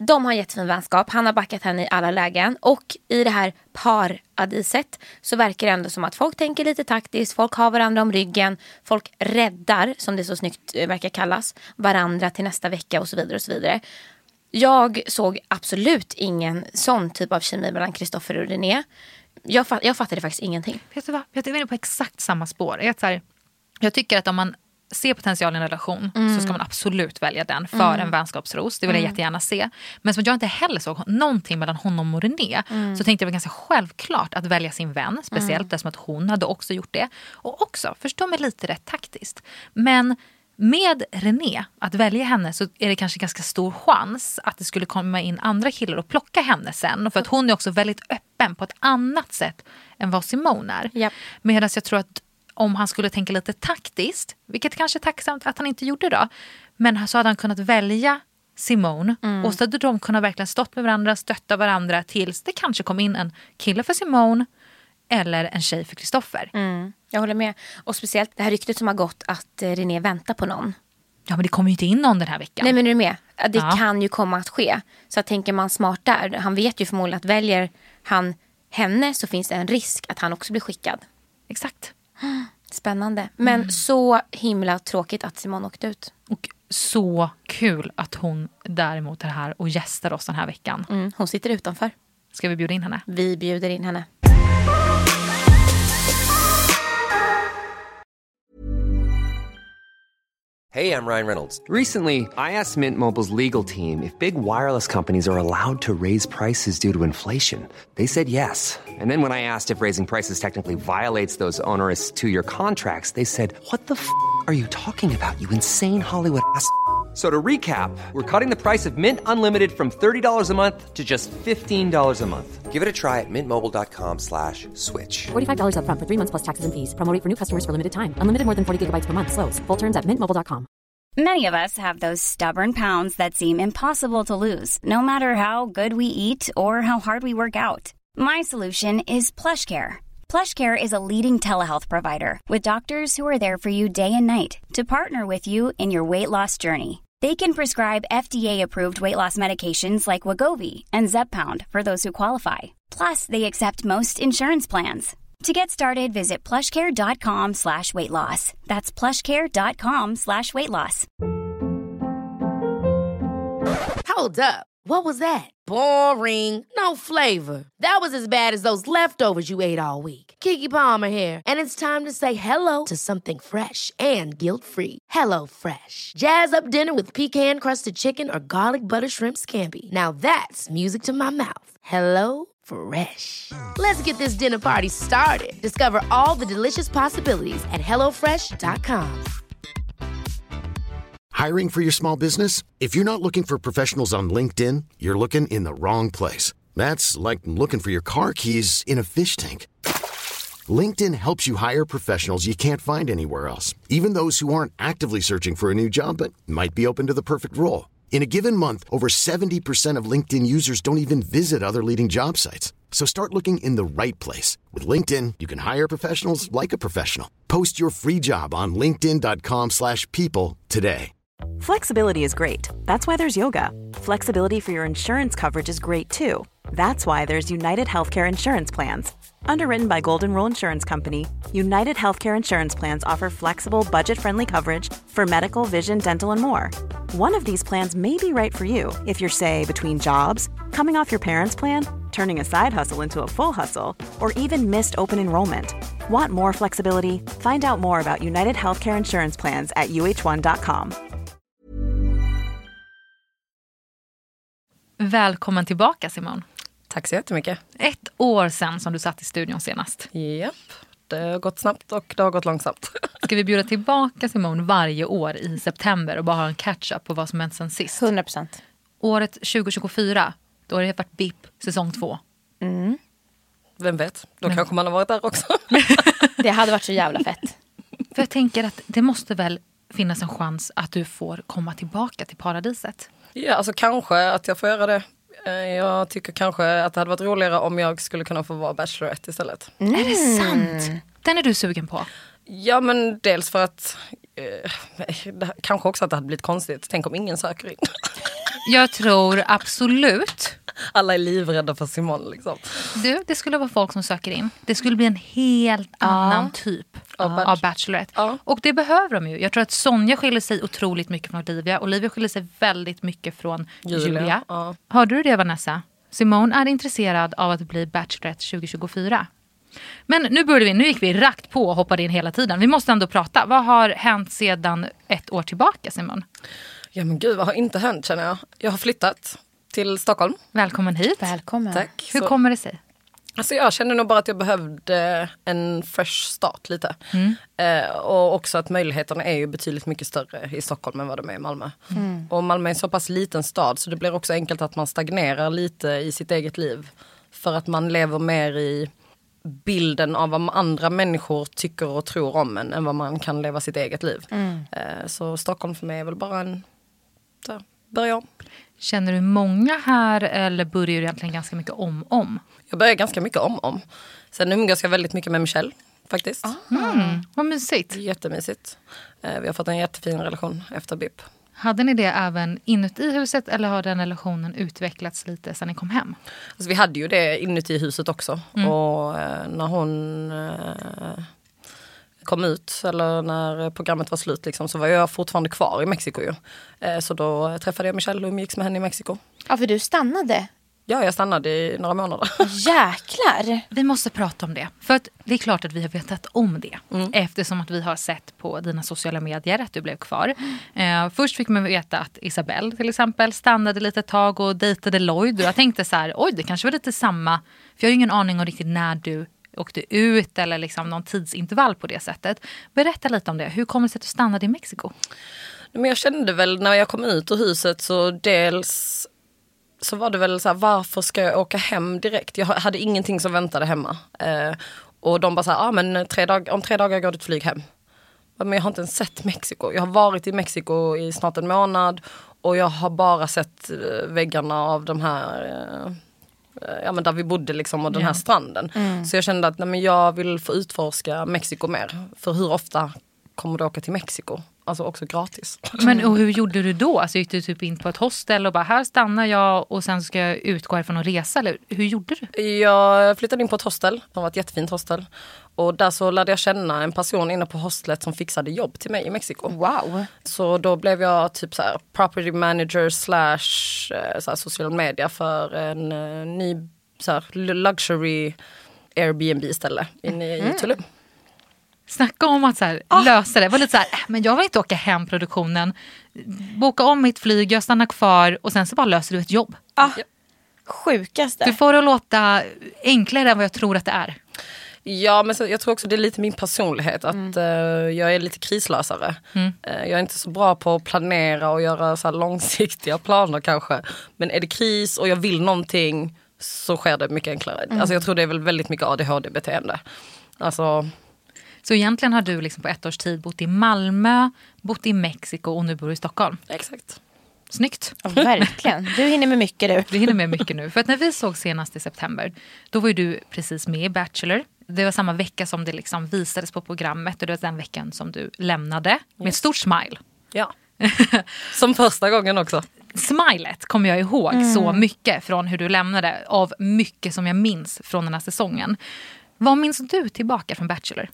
De har en jättefin vänskap. Han har backat henne i alla lägen. Och i det här paradiset så verkar det ändå som att folk tänker lite taktiskt. Folk har varandra om ryggen. Folk räddar, som det så snyggt verkar kallas, varandra till nästa vecka och så vidare och så vidare. Jag såg absolut ingen sån typ av kemi mellan Kristoffer och René. Jag, fatt, jag fattade faktiskt ingenting. Vet du vad? Jag är inne på exakt samma spår. Jag, så här, jag tycker att om man ser potential i en relation mm. så ska man absolut välja den för mm. en vänskapsros. Det vill jag jättegärna se. Men som jag inte heller såg någonting mellan honom och René mm. så tänkte jag var ganska självklart att välja sin vän. Speciellt mm. eftersom att hon hade också gjort det. Och också, förstå mig lite rätt taktiskt. Men med René, att välja henne, så är det kanske ganska stor chans att det skulle komma in andra killar och plocka henne sen. För att hon är också väldigt öppen på ett annat sätt än vad Simone är. Yep. Medan jag tror att om han skulle tänka lite taktiskt, vilket kanske är tacksamt att han inte gjorde då, men så hade han kunnat välja Simone mm. och så hade de kunnat verkligen stått med varandra, stötta varandra tills det kanske kom in en kille för Simone eller en tjej för Kristoffer. Mm. Jag håller med. Och speciellt det här ryktet som har gått att René väntar på någon. Ja, men det kommer ju inte in någon den här veckan. Nej, men är du med? Det ja. kan ju komma att ske. Så att tänker man smart där, han vet ju förmodligen att väljer han henne så finns det en risk att han också blir skickad. Exakt. Spännande. Men mm. så himla tråkigt att Simone åkte ut. Och så kul att hon däremot är här och gästar oss den här veckan. Mm, hon sitter utanför. Ska vi bjuda in henne? Vi bjuder in henne. Hey, I'm Ryan Reynolds. Recently, I asked Mint Mobile's legal team if big wireless companies are allowed to raise prices due to inflation. They said yes. And then when I asked if raising prices technically violates those onerous two-year contracts, they said, "What the f*** are you talking about, you insane Hollywood ass?" So to recap, we're cutting the price of Mint Unlimited from thirty dollars a month to just fifteen dollars a month. Give it a try at mintmobile.com slash switch. forty-five dollars up front for three months plus taxes and fees. Promo rate for new customers for limited time. Unlimited more than forty gigabytes per month. Slows full terms at mint mobile dot com. Many of us have those stubborn pounds that seem impossible to lose, no matter how good we eat or how hard we work out. My solution is PlushCare. PlushCare is a leading telehealth provider with doctors who are there for you day and night to partner with you in your weight loss journey. They can prescribe F D A-approved weight loss medications like Wegovy and Zepbound for those who qualify. Plus, they accept most insurance plans. To get started, visit plushcare.com slash weight loss. That's plushcare.com slash weight loss. Hold up. What was that? Boring. No flavor. That was as bad as those leftovers you ate all week. Keke Palmer here. And it's time to say hello to something fresh and guilt-free. Hello Fresh. Jazz up dinner with pecan-crusted chicken or garlic butter shrimp scampi. Now that's music to my mouth. Hello Fresh. Let's get this dinner party started. Discover all the delicious possibilities at hello fresh dot com. Hiring for your small business? If you're not looking for professionals on LinkedIn, you're looking in the wrong place. That's like looking for your car keys in a fish tank. LinkedIn helps you hire professionals you can't find anywhere else, even those who aren't actively searching for a new job but might be open to the perfect role. In a given month, over seventy percent of LinkedIn users don't even visit other leading job sites. So start looking in the right place. With LinkedIn, you can hire professionals like a professional. Post your free job on linkedin.com slash people today. Flexibility is great. That's why there's yoga. Flexibility for your insurance coverage is great too. That's why there's United Healthcare Insurance Plans. Underwritten by Golden Rule Insurance Company, United Healthcare Insurance Plans offer flexible, budget-friendly coverage for medical, vision, dental, and more. One of these plans may be right for you if you're, say, between jobs, coming off your parents' plan, turning a side hustle into a full hustle, or even missed open enrollment. Want more flexibility? Find out more about United Healthcare Insurance Plans at u h one dot com. Välkommen tillbaka, Simone. Tack så jättemycket. Ett år sedan som du satt i studion senast. Japp, det har gått snabbt och det har gått långsamt. Ska vi bjuda tillbaka Simone varje år i september och bara ha en catch-up på vad som hänt sen sist? hundra procent. Året tjugo tjugofyra, då har det varit B I P säsong två. Mm. Vem vet, då mm. kanske man har varit där också. Det hade varit så jävla fett. För jag tänker att det måste väl finnas en chans att du får komma tillbaka till paradiset. Ja, alltså kanske att jag får göra det. Jag tycker kanske att det hade varit roligare om jag skulle kunna få vara bachelorette istället. Mm. Är det sant? Den är du sugen på? Ja, men dels för att eh, det, kanske också att det hade blivit konstigt. Tänk om ingen söker in. jag tror absolut. Alla är livrädda för Simone liksom. Du, det skulle vara folk som söker in. Det skulle bli en helt ja. annan typ av, uh, av Bachelorette. Ja. Och det behöver de ju. Jag tror att Sonja skiljer sig otroligt mycket från Olivia. Olivia skiljer sig väldigt mycket från Julia. Julia. Ja. Hörde du det, Vanessa? Simone är intresserad av att bli Bachelorette tjugo tjugofyra. Men nu började vi, nu gick vi rakt på och hoppade in hela tiden. Vi måste ändå prata. Vad har hänt sedan ett år tillbaka, Simone? Ja men gud, vad har inte hänt känner jag. Jag har flyttat till Stockholm. Välkommen hit. Välkommen. Tack. Hur Så, kommer det sig? Alltså jag kände nog bara att jag behövde en fresh start lite. Mm. Eh, och också att möjligheterna är ju betydligt mycket större i Stockholm än vad de är i Malmö. Mm. Och Malmö är en så pass liten stad så det blir också enkelt att man stagnerar lite i sitt eget liv. För att man lever mer i bilden av vad andra människor tycker och tror om en än vad man kan leva sitt eget liv. Mm. Eh, så Stockholm för mig är väl bara en... Så, börja om. Känner du många här eller börjar du egentligen ganska mycket om om? Jag börjar ganska mycket om om. Sen umgås jag väldigt mycket med Michelle faktiskt. Mm, vad mysigt. Jättemysigt. Eh, vi har fått en jättefin relation efter B I P. Hade ni det även inuti huset eller har den relationen utvecklats lite sedan ni kom hem? Alltså, vi hade ju det inuti huset också. Mm. Och eh, när hon eh, kom ut eller när programmet var slut liksom, så var jag fortfarande kvar i Mexiko ju. Eh, så då träffade jag Michelle och umgicks med henne i Mexiko. Ja, för du stannade. Ja, jag stannade i några månader. Jäklar! Vi måste prata om det. För att det är klart att vi har vetat om det. Mm. Eftersom att vi har sett på dina sociala medier att du blev kvar. Eh, först fick man veta att Isabelle till exempel stannade lite tag och dejtade Lloyd. Och jag tänkte så här, oj det kanske var lite samma. För jag har ju ingen aning om riktigt när du åkte ut eller liksom någon tidsintervall på det sättet. Berätta lite om det. Hur kommer det sig att du stannade i Mexiko? Men jag kände väl när jag kom ut ur huset så dels... så var det väl så här, varför ska jag åka hem direkt? Jag hade ingenting som väntade hemma. Eh, och de bara så här, ah, men tre dag- om tre dagar går det ett flyg hem. Men jag har inte ens sett Mexiko. Jag har varit i Mexiko i snart en månad. Och jag har bara sett eh, väggarna av de här, eh, ja men där vi bodde liksom och den ja. här stranden. Mm. Så jag kände att nej, men jag vill få utforska Mexiko mer. För hur ofta kommer du åka till Mexiko? Alltså också gratis. Men och hur gjorde du då? Alltså gick du typ in på ett hostel och bara här stannar jag och sen ska jag utgå ifrån och resa? Eller hur gjorde du? Jag flyttade in på ett hostel. Det var ett jättefint hostel. Och där så lärde jag känna en person inne på hostlet som fixade jobb till mig i Mexiko. Wow. Så då blev jag typ så här property manager slash så här social media för en uh, ny så här luxury Airbnb-ställe inne mm. i Tulum. Snacka om att så här, ah. lösa det. Det var lite så här, men jag vill inte åka hem produktionen. Boka om mitt flyg, jag stannar kvar och sen så bara löser du ett jobb. Ah. Ja. Sjukaste. Du får det att låta enklare än vad jag tror att det är. Ja, men så, jag tror också det är lite min personlighet att mm. uh, jag är lite krislösare. Mm. Uh, jag är inte så bra på att planera och göra så här långsiktiga planer kanske. Men är det kris och jag vill någonting så sker det mycket enklare. Mm. Alltså jag tror det är väl väldigt mycket A D H D-beteende. Alltså... Så egentligen har du liksom på ett års tid bott i Malmö, bott i Mexiko och nu bor du i Stockholm. Exakt. Snyggt. Ja, verkligen. Du hinner med mycket du. Du hinner med mycket nu. För att när vi såg senast i september, då var ju du precis med i Bachelor. Det var samma vecka som det liksom visades på programmet och det var den veckan som du lämnade med ett stort smile. Ja, som första gången också. Smilet kommer jag ihåg mm. så mycket från hur du lämnade av mycket som jag minns från den här säsongen. Vad minns du tillbaka från Bachelor?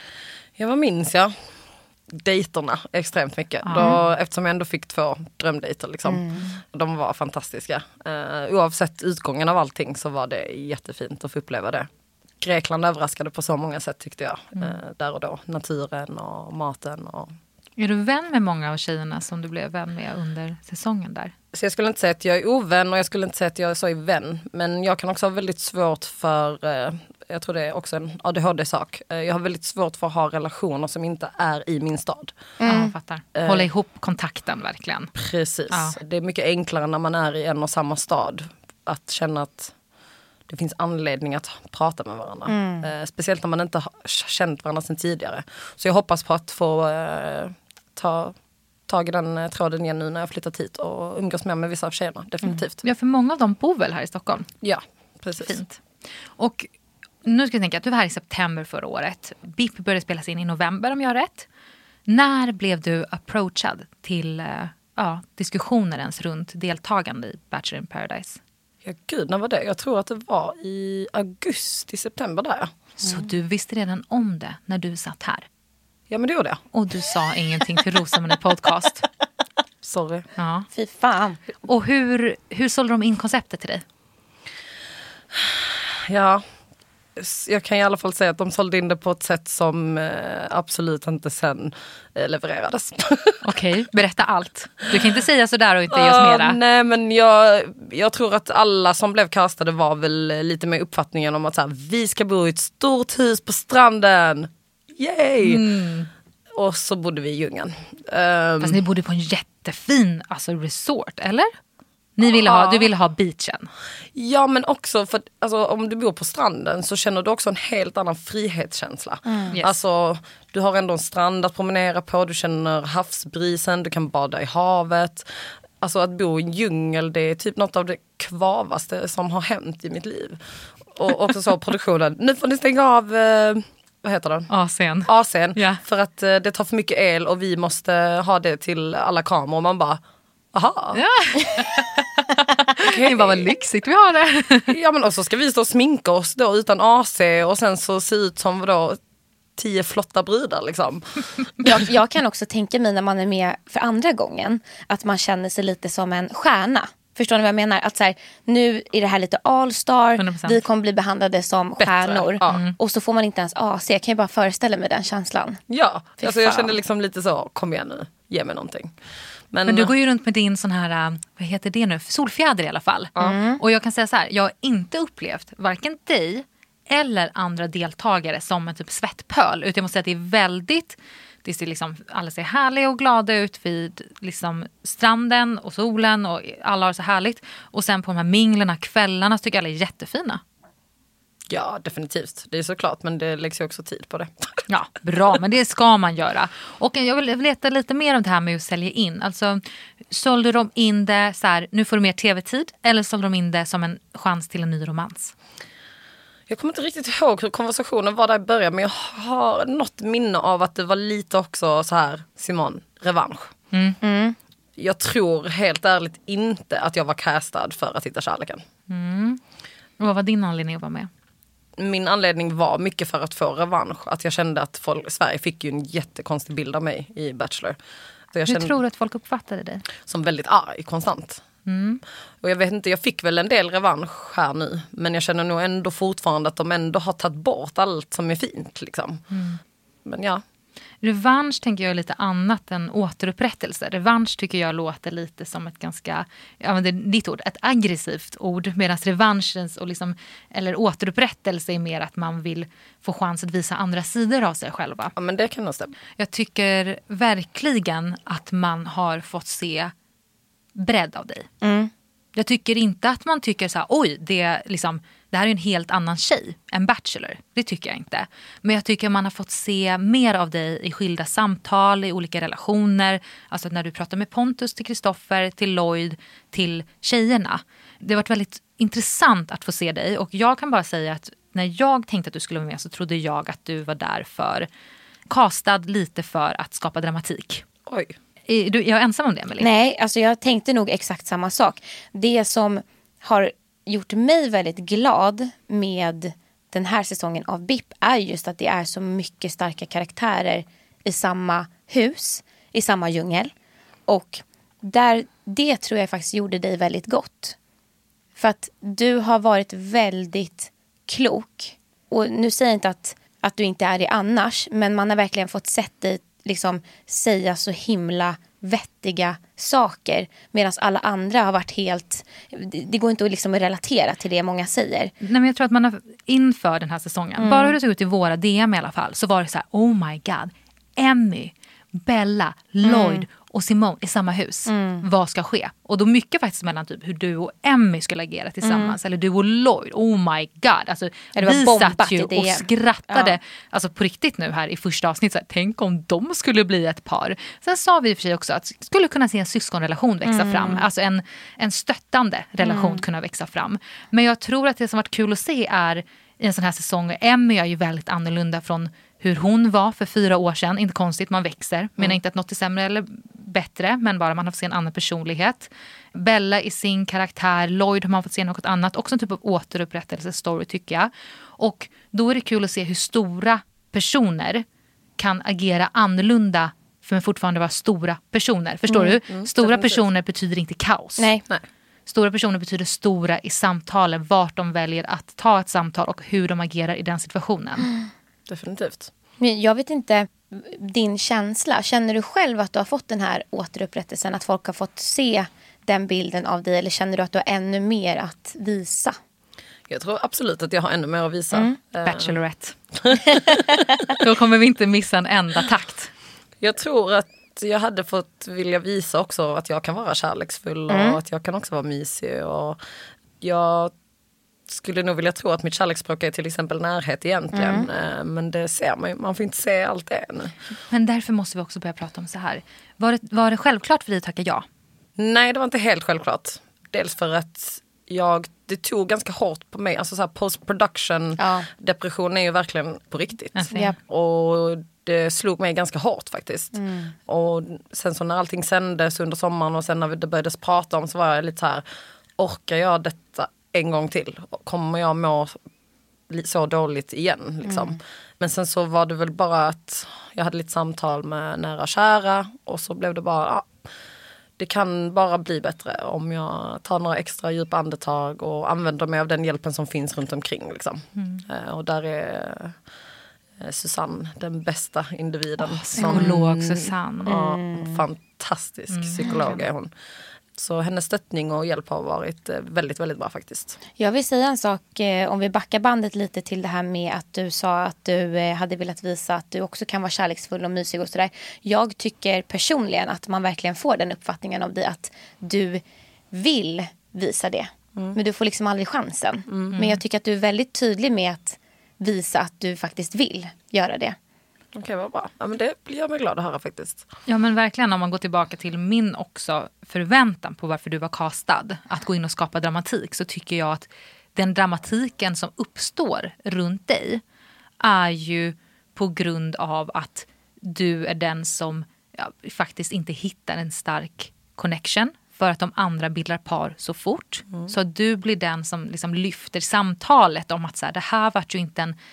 Ja, vad minns jag? Dejterna extremt mycket. Ah. Då, eftersom jag ändå fick två drömdejter. Liksom. Mm. De var fantastiska. Uh, oavsett utgången av allting så var det jättefint att få uppleva det. Grekland överraskade på så många sätt tyckte jag. Mm. Uh, där och då. Naturen och maten. Och... Är du vän med många av tjejerna som du blev vän med under säsongen där? Så jag skulle inte säga att jag är ovän och jag skulle inte säga att jag är så är vän. Men jag kan också ha väldigt svårt för... Uh, jag tror det är också en A D H D-sak. Jag har väldigt svårt för att ha relationer som inte är i min stad. Mm. Ja, jag fattar. Hålla ihop kontakten verkligen. Precis. Ja. Det är mycket enklare när man är i en och samma stad. Att känna att det finns anledning att prata med varandra. Mm. Speciellt när man inte har känt varandra sedan tidigare. Så jag hoppas på att få eh, ta... tag i den tråden igen nu när jag flyttat hit och umgås mer med vissa av tjejerna, definitivt. Mm. Ja, för många av dem bor väl här i Stockholm? Ja, precis. Fint. Och nu ska jag tänka att du var här i september förra året. B I P började spelas in i november om jag har rätt. När blev du approachad till ja, diskussioner ens runt deltagande i Bachelor in Paradise? Ja gud, när var det? Jag tror att det var i augusti, september där. Så du visste redan om det när du satt här? Ja, men det gjorde jag. Och du sa ingenting till Rosamarie podcast? Sorry. Ja. Fy fan. Och hur, hur sålde de in konceptet till dig? Ja, jag kan i alla fall säga att de sålde in det på ett sätt som eh, absolut inte sen eh, levererades. Okej, okay, berätta allt. Du kan inte säga sådär och inte ge oss mera. Uh, nej, men jag, jag tror att alla som blev castade var väl lite med uppfattningen om att så här, vi ska bo i ett stort hus på stranden. Yay! Mm. Och så bodde vi i djungeln. Um, Fast ni bodde på en jättefin alltså, resort, eller? Ni ville ha, du ville ha beachen. Ja, men också för att, alltså, om du bor på stranden så känner du också en helt annan frihetskänsla. Mm. Yes. Alltså, du har ändå en strand att promenera på, du känner havsbrisen, du kan bada i havet. Alltså att bo i en djungel, det är typ något av det kvavaste som har hänt i mitt liv. Och också så produktionen, nu får ni stänga av... Eh, vad heter den? A C:n. A C:n. Yeah. För att eh, det tar för mycket el och vi måste ha det till alla kameror. Och man bara, aha. Ja. Okay. Bara vad lyxigt vi har det. Ja, men och så ska vi stå och sminka oss då utan A C och sen så se ut som då tio flotta brudar liksom. Jag, jag kan också tänka mig när man är med för andra gången att man känner sig lite som en stjärna. Förstår ni vad jag menar? Att så här, nu är det här lite all-star. hundra procent. Vi kommer bli behandlade som bättre stjärnor. Ja. Mm. Och så får man inte ens A C. Jag kan ju bara föreställa mig den känslan. Ja, alltså jag kände liksom lite så, kom igen nu, ge mig någonting. Men, Men du går ju runt med din sån här, vad heter det nu? Solfjäder i alla fall. Mm. Och jag kan säga så här, jag har inte upplevt varken dig eller andra deltagare som en typ svettpöl. Utan jag måste säga att det är väldigt... Det ser liksom, alla ser härliga och glada ut vid liksom stranden och solen och alla har så härligt. Och sen på de här minglerna, kvällarna, så tycker alla är jättefina. Ja, definitivt. Det är såklart, men det läggs ju också tid på det. Ja, bra, men det ska man göra. Och jag vill leta lite mer om det här med att sälja in. Alltså, sålde de in det så här, nu får du mer tv-tid, eller sålde de in det som en chans till en ny romans? Jag kommer inte riktigt ihåg hur konversationen var där i början, men jag har något minne av att det var lite också så här, Simon, revansch. Mm. Mm. Jag tror helt ärligt inte att jag var castad för att hitta kärleken. Mm. Och vad var din anledning att vara med? Min anledning var mycket för att få revansch. Att jag kände att folk, Sverige fick ju en jättekonstig bild av mig i Bachelor. Så jag Hur kände, tror du att folk uppfattade dig? Som väldigt arg, konstant. Mm. Och jag vet inte, jag fick väl en del revansch här nu. Men jag känner nog ändå fortfarande att de ändå har tagit bort allt som är fint. Liksom. Mm. Men ja. Revansch tänker jag är lite annat än återupprättelse. Revansch tycker jag låter lite som ett ganska, ja men det är ditt ord, ett aggressivt ord. Medan revanschens och liksom, eller återupprättelse är mer att man vill få chans att visa andra sidor av sig själva. Ja, men det kan nog stämma. Jag tycker verkligen att man har fått se bredd av dig. Mm. Jag tycker inte att man tycker så här, oj, det, är liksom, det här är en helt annan tjej än Bachelor. Det tycker jag inte. Men jag tycker man har fått se mer av dig i skilda samtal, i olika relationer. Alltså när du pratar med Pontus till Kristoffer, till Lloyd, till tjejerna. Det har varit väldigt intressant att få se dig. Och jag kan bara säga att när jag tänkte att du skulle vara med så trodde jag att du var där för, castad lite för att skapa dramatik. Oj. Är du, jag är ensam om det, Emelie? Nej, alltså jag tänkte nog exakt samma sak. Det som har gjort mig väldigt glad med den här säsongen av B I P är just att det är så mycket starka karaktärer i samma hus, i samma djungel. Och där, det tror jag faktiskt gjorde dig väldigt gott. För att du har varit väldigt klok. Och nu säger jag inte att, att du inte är det annars, men man har verkligen fått sett dig liksom säga så himla vettiga saker, medan alla andra har varit helt, det går inte att liksom relatera till det många säger. Nej, men jag tror att man har inför den här säsongen, mm. bara hur det såg ut i våra D M i alla fall, så var det så här, oh my god, Emmy, Bella, Lloyd mm. och Simone i samma hus. Mm. Vad ska ske? Och då mycket faktiskt mellan typ hur du och Emmy skulle agera tillsammans. Mm. Eller du och Lloyd. Oh my god. Alltså, vi satt ju och skrattade. Ja. Alltså på riktigt nu här i första avsnittet. Tänk om de skulle bli ett par. Sen sa vi i och för sig också att skulle kunna se en syskonrelation växa mm. fram. Alltså en, en stöttande relation mm. kunna växa fram. Men jag tror att det som varit kul att se är i en sån här säsong. Emmy är ju väldigt annorlunda från hur hon var för fyra år sedan. Inte konstigt, man växer. Mm. Menar inte att något är sämre eller bättre, men bara man har fått se en annan personlighet. Bella i sin karaktär, Lloyd har man fått se något annat. Också en typ av återupprättelsestory tycker jag. Och då är det kul att se hur stora personer kan agera annorlunda för att fortfarande vara stora personer. Förstår Mm, du? mm, stora definitivt. personer betyder inte kaos. Nej. Nej. Stora personer betyder stora i samtalen, vart de väljer att ta ett samtal och hur de agerar i den situationen. Mm. Definitivt. Men jag vet inte, din känsla. Känner du själv att du har fått den här återupprättelsen? Att folk har fått se den bilden av dig? Eller känner du att du har ännu mer att visa? Jag tror absolut att jag har ännu mer att visa. Mm. Uh, Bachelorette. Då kommer vi inte missa en enda takt. Jag tror att jag hade fått vilja visa också att jag kan vara kärleksfull och Mm. att jag kan också vara mysig. Och jag skulle nog vilja tro att mitt kärleksspråk är till exempel närhet egentligen. Mm. Men det ser man ju. Man får inte se allt det ännu. Men därför måste vi också börja prata om så här. Var det, var det självklart för dig att tacka ja? Nej, det var inte helt självklart. Dels för att jag, det tog ganska hårt på mig. Alltså så här post-production, Ja. depression är ju verkligen på riktigt. Alltså, Ja. Och det slog mig ganska hårt faktiskt. Mm. Och sen så när allting sändes under sommaren och sen när det började prata om så var jag lite så här, orkar jag detta en gång till? Kommer jag må så dåligt igen liksom? Mm. Men sen så var det väl bara att jag hade lite samtal med nära och kära och så blev det bara, ja, det kan bara bli bättre om jag tar några extra djupa andetag och använder mig av den hjälpen som finns runt omkring liksom. Mm. Eh, och där är Susanne den bästa individen. Oh, psykolog Susanne. Ja, Mm. fantastisk Mm. psykolog är hon. Så hennes stöttning och hjälp har varit eh, väldigt, väldigt bra faktiskt. Jag vill säga en sak, eh, om vi backar bandet lite till det här med att du sa att du eh, hade velat visa att du också kan vara kärleksfull och mysig och sådär. Jag tycker personligen att man verkligen får den uppfattningen av dig att du vill visa det. Mm. Men du får liksom aldrig chansen. Mm. Men jag tycker att du är väldigt tydlig med att visa att du faktiskt vill göra det. Okej, okay, vad bra. Ja, men det gör mig glad att höra faktiskt. Ja men verkligen, om man går tillbaka till min också förväntan på varför du var castad. Att gå in och skapa dramatik, så tycker jag att den dramatiken som uppstår runt dig är ju på grund av att du är den som ja, faktiskt inte hittar en stark connection. För att de andra bildar par så fort. Mm. Så att du blir den som liksom lyfter samtalet om att så här, det här var ju inte en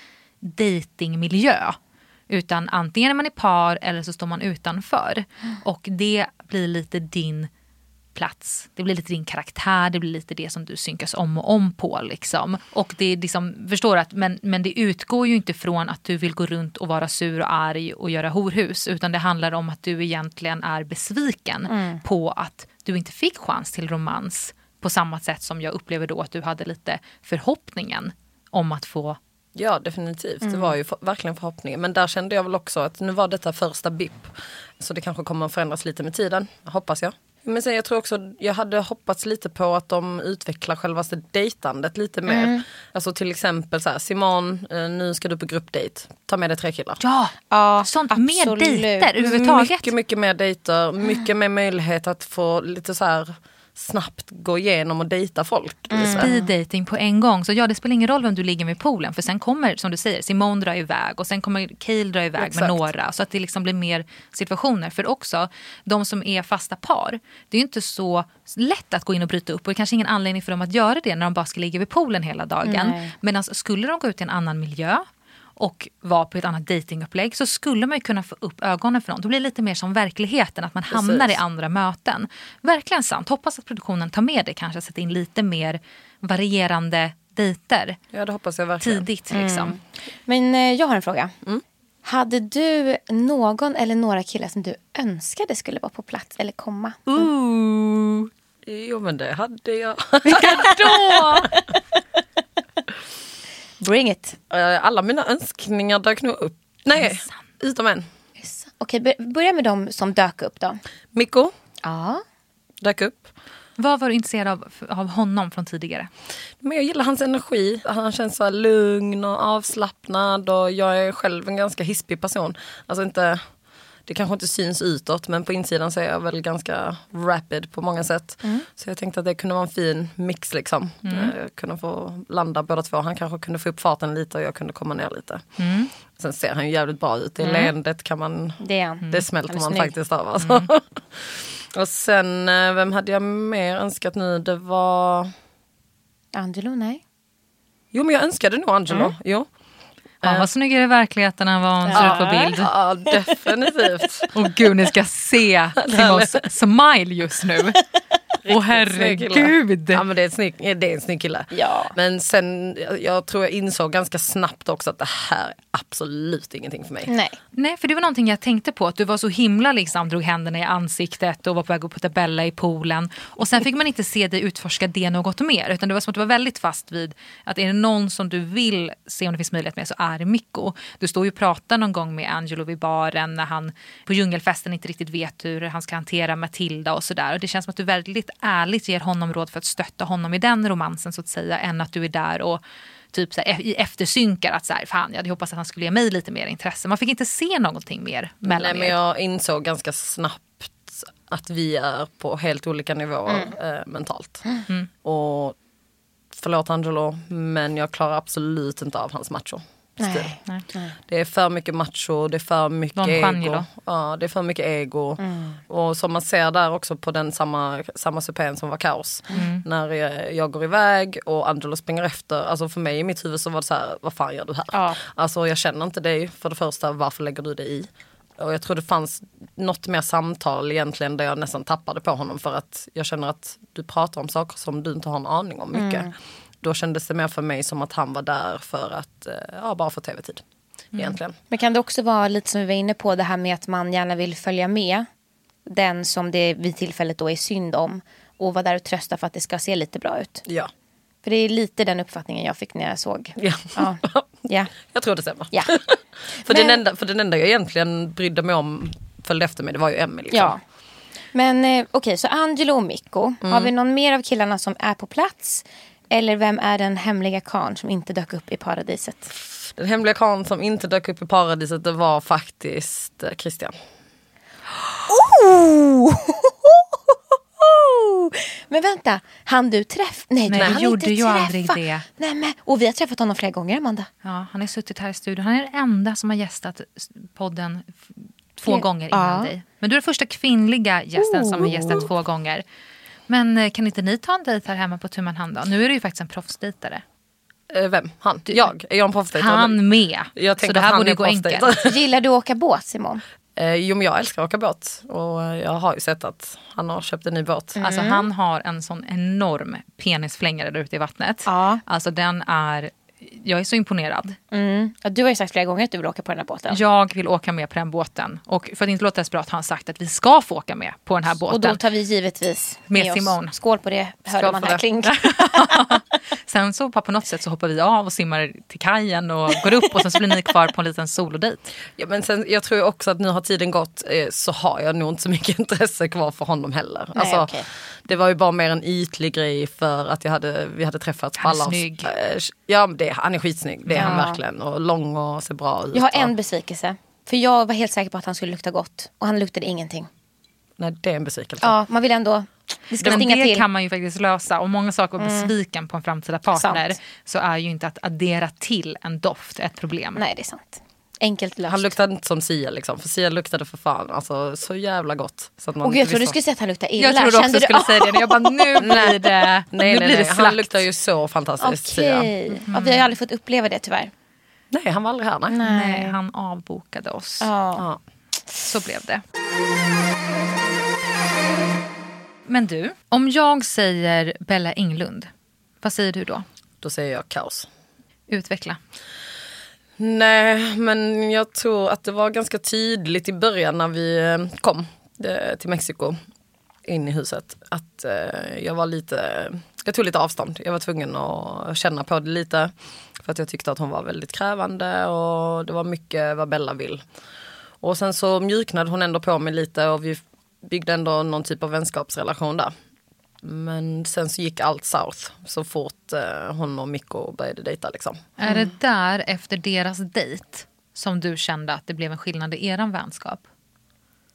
datingmiljö. Utan antingen är man i par eller så står man utanför. Mm. Och det blir lite din plats. Det blir lite din karaktär. Det blir lite det som du synkas om och om på. Liksom. Och det är liksom, förstår att, men, men det utgår ju inte från att du vill gå runt och vara sur och arg och göra horhus. Utan det handlar om att du egentligen är besviken mm. på att du inte fick chans till romans. På samma sätt som jag upplever då att du hade lite förhoppningen om att få. Ja, definitivt. Mm. Det var ju för, verkligen förhoppningen. Men där kände jag väl också att nu var detta första B I P. Så det kanske kommer att förändras lite med tiden. Hoppas jag. Men sen jag tror också, jag hade hoppats lite på att de utvecklar självaste dejtandet lite mer. Mm. Alltså till exempel så här, Simon, nu ska du på gruppdejt. Ta med dig tre killar. Ja, ja sånt absolut. mer dejter överhuvudtaget. Mycket, mycket mer dejter. Mycket mer möjlighet att få lite så här snabbt gå igenom och dejta folk. Mm. Speed dating på en gång. Så ja, det spelar ingen roll vem du ligger med i poolen. För sen kommer, som du säger, Simone dra iväg. Och sen kommer Cale dra iväg Exakt. Med några. Så att det liksom blir mer situationer. För också, de som är fasta par. Det är ju inte så lätt att gå in och bryta upp. Och det är kanske ingen anledning för dem att göra det när de bara ska ligga vid poolen hela dagen. Medan skulle de gå ut i en annan miljö och vara på ett annat datingupplägg, så skulle man ju kunna få upp ögonen för någon. Då blir det lite mer som verkligheten, att man Precis. Hamnar i andra möten. Verkligen sant. Hoppas att produktionen tar med det, kanske sätta in lite mer varierande dejter. Ja, det hoppas jag verkligen. Tidigt liksom. Mm. Men eh, jag har en fråga. Mm. Hade du någon eller några killar som du önskade skulle vara på plats eller komma? Mm. Ooh. Jo, men det hade jag. Vilka då? Bring it. Alla mina önskningar dök nog upp. Nej, utom en. Yes. Okej, börja med dem som dök upp då. Mikko. Ja. Dök upp. Vad var du intresserad av, av honom från tidigare? Men jag gillar hans energi. Han känns så här lugn och avslappnad. Och jag är själv en ganska hispig person. Alltså inte... det kanske inte syns utåt, men på insidan så är jag väl ganska rapid på många sätt. Mm. Så jag tänkte att det kunde vara en fin mix liksom. Mm. Jag kunde få landa båda två. Han kanske kunde få upp farten lite och jag kunde komma ner lite. Mm. Sen ser han ju jävligt bra ut. Det mm. leendet kan man, det, mm. det smälter man snygg. faktiskt av. Alltså. Mm. Och sen, vem hade jag mer önskat nu? Det var... Angelo, nej. Jo, men jag önskade nog Angelo. Mm. Jo. Han var snyggare i verkligheten än vad hon ser ut på bild. Ja, definitivt. Och gud, ni ska se Timos smile just nu. Åh herregud. Ja, men det är en snygg, det är en snygg kille. Ja. Men sen, jag tror jag insåg ganska snabbt också att det här är absolut ingenting för mig. Nej. Nej, för det var någonting jag tänkte på. Att du var så himla liksom, drog händerna i ansiktet och var på väg upp på tabella i poolen. Och sen fick man inte se dig utforska det något mer. Utan det var som att du var väldigt fast vid att är det någon som du vill se om det finns möjlighet med så är det Mikko. Du står ju och pratar någon gång med Angelo vid baren när han på djungelfesten inte riktigt vet hur han ska hantera Matilda och sådär. Och det känns som att du väldigt ärligt ger honom råd för att stötta honom i den romansen så att säga, än att du är där och typ så här, i eftersynkar att så här, fan, jag hade hoppats att han skulle ge mig lite mer intresse. Man fick inte se någonting mer mellan Nej, men jag insåg ganska snabbt att vi är på helt olika nivåer mm. eh, mentalt. Mm. Och förlåt Angelo, men jag klarar absolut inte av hans macho. Nej, nej, nej. Det är för mycket macho, det är för mycket Don ego. Ja, det är för mycket ego. Mm. Och som man ser där också på den samma, samma supén som var kaos. Mm. När jag, jag går iväg och Angelo springer efter. Alltså för mig i mitt huvud så var det så här, vad fan gör du här? Ja. Alltså jag känner inte dig för det första, varför lägger du det i? Och jag tror det fanns något mer samtal egentligen där jag nästan tappade på honom. För att jag känner att du pratar om saker som du inte har en aning om mycket. Mm. Då kändes det mer för mig som att han var där för att, ja, bara få tv-tid. Mm. Egentligen. Men kan det också vara lite som vi var inne på, det här med att man gärna vill följa med den som det vid tillfället då är synd om och vara där och trösta för att det ska se lite bra ut? Ja. För det är lite den uppfattningen jag fick när jag såg. Ja. Ja. Ja. Jag tror det stämmer. Ja. för, Men... den enda, för den enda jag egentligen brydde mig om följde efter mig, det var ju Emmy. Liksom. Ja. Men eh, okej, okay, så Angelo och Mikko. Mm. Har vi någon mer av killarna som är på plats? Eller vem är den hemliga karln som inte dök upp i paradiset? Den hemliga karln som inte dök upp i paradiset, det var faktiskt Christian. Oh! Men vänta, han du träff? Nej, Nej, han du gjorde inte ju träffa. aldrig det. Nej, men, och vi har träffat honom flera gånger, Amanda. Ja, han har suttit här i studion. Han är den enda som har gästat podden två Fler. gånger innan Ja. dig. Men du är den första kvinnliga gästen oh. som har gästat två gånger. Men kan inte ni ta en dejt här hemma på tu man hand då? Nu är du ju faktiskt en proffsdejtare. Eh, vem? Han? Du, jag? Är jag en proffsdejtare? Han med. Jag så det här borde gå enkelt. Gillar du att åka båt, Simon? Eh, jo, men jag älskar att åka båt. Och jag har ju sett att han har köpt en ny båt. Mm. Alltså han har en sån enorm penisflängare där ute i vattnet. Ja. Alltså den är... Jag är så imponerad. Mm. Ja, du har ju sagt flera gånger att du vill åka på den här båten. Jag vill åka med på den båten. Och för att inte låta desperat har han sagt att vi ska få åka med på den här båten. Och då tar vi givetvis med, med Simon. Oss. Skål på det, hörde man här klink. Sen så på något sätt så hoppar vi av och simmar till kajen och går upp och sen så blir ni kvar på en liten solodejt. Ja, men sen, jag tror också att nu har tiden gått eh, så har jag nog inte så mycket intresse kvar för honom heller. Nej, alltså, okay. Det var ju bara mer en ytlig grej för att jag hade, vi hade träffats på alla. Han är snygg. Eh, ja, men det, han är skitsnygg. Det är ja. han verkligen. Och lång och ser bra ut. Jag har och... en besvikelse. För jag var helt säker på att han skulle lukta gott. Och han luktade ingenting. Nej, det är en besvikelse. Ja, man vill ändå... Det, ska det till. kan man ju faktiskt lösa. Om många saker var besviken mm. på en framtida partner sant. Så är ju inte att addera till en doft ett problem. Nej, det är sant. Enkelt löst. Han luktade inte som Sia liksom. För Sia luktade för fan alltså, så jävla gott. Så att man och jag trodde du skulle säga att han luktade illa. Jag trodde också du skulle oh! säga det. Jag bara, nu blir det Nej, nu nej, blir nej. det slakt. Han luktar ju så fantastiskt. Okej. Okay. Mm. Ja, vi har ju aldrig fått uppleva det tyvärr. Nej, han var aldrig här. Nej, nej. nej han avbokade oss. Ja. Ja. Så blev det. Men du, om jag säger Bella Englund, vad säger du då? Då säger jag kaos. Utveckla. Nej, men jag tror att det var ganska tydligt i början när vi kom till Mexiko in i huset. Att jag var lite, jag tog lite avstånd. Jag var tvungen att känna på det lite. För att jag tyckte att hon var väldigt krävande och det var mycket vad Bella vill. Och sen så mjuknade hon ändå på mig lite och vi byggde ändå någon typ av vänskapsrelation där. Men sen så gick allt south så fort eh, hon och Mikko började dejta liksom. Mm. Är det där efter deras dejt som du kände att det blev en skillnad i eran vänskap?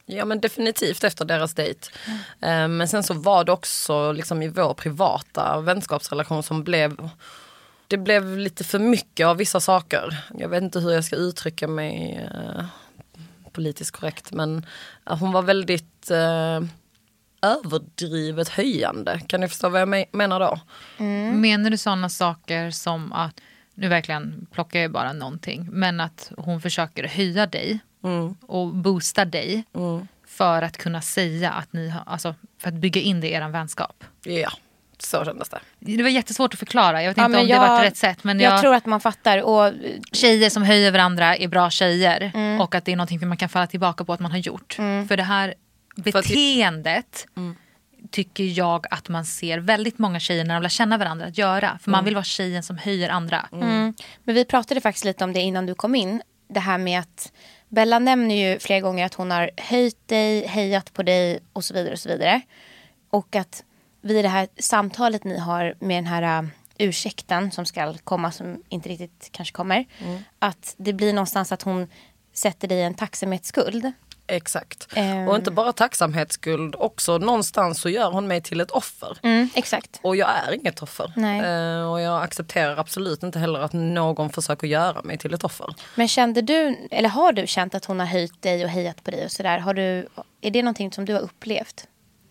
Ja, men definitivt efter deras dejt. Mm. Men sen så var det också liksom i vår privata vänskapsrelation som blev... Det blev lite för mycket av vissa saker. Jag vet inte hur jag ska uttrycka mig eh, politiskt korrekt. Men eh, hon var väldigt eh, överdrivet höjande. Kan ni förstå vad jag me- menar då? Mm. Menar du sådana saker som att, nu verkligen plockar jag bara någonting, men att hon försöker höja dig mm. och boosta dig mm. för att kunna säga att ni har, alltså för att bygga in det i er vänskap? Ja. Så kändes det. Det var jättesvårt att förklara. Jag vet ja, inte om jag, det var rätt sätt. Men jag, jag tror att man fattar. Och tjejer som höjer varandra är bra tjejer. Mm. Och att det är någonting man kan falla tillbaka på att man har gjort. Mm. För det här beteendet mm. tycker jag att man ser väldigt många tjejer när de lär känna varandra att göra. För mm. man vill vara tjejen som höjer andra. Mm. Mm. Men vi pratade faktiskt lite om det innan du kom in. Det här med att Bella nämner ju flera gånger att hon har höjt dig, hejat på dig och så vidare och så vidare. Och att vid det här samtalet ni har med den här uh, ursäkten som ska komma, som inte riktigt kanske kommer. Mm. Att det blir någonstans att hon sätter dig i en tacksamhetsskuld. Exakt. Um, och inte bara tacksamhetsskuld. Också någonstans så gör hon mig till ett offer. Mm, exakt. Och jag är inget offer. Uh, och jag accepterar absolut inte heller att någon försöker göra mig till ett offer. Men kände du, eller har du känt att hon har höjt dig och hejat på dig och sådär? Har du, är det någonting som du har upplevt?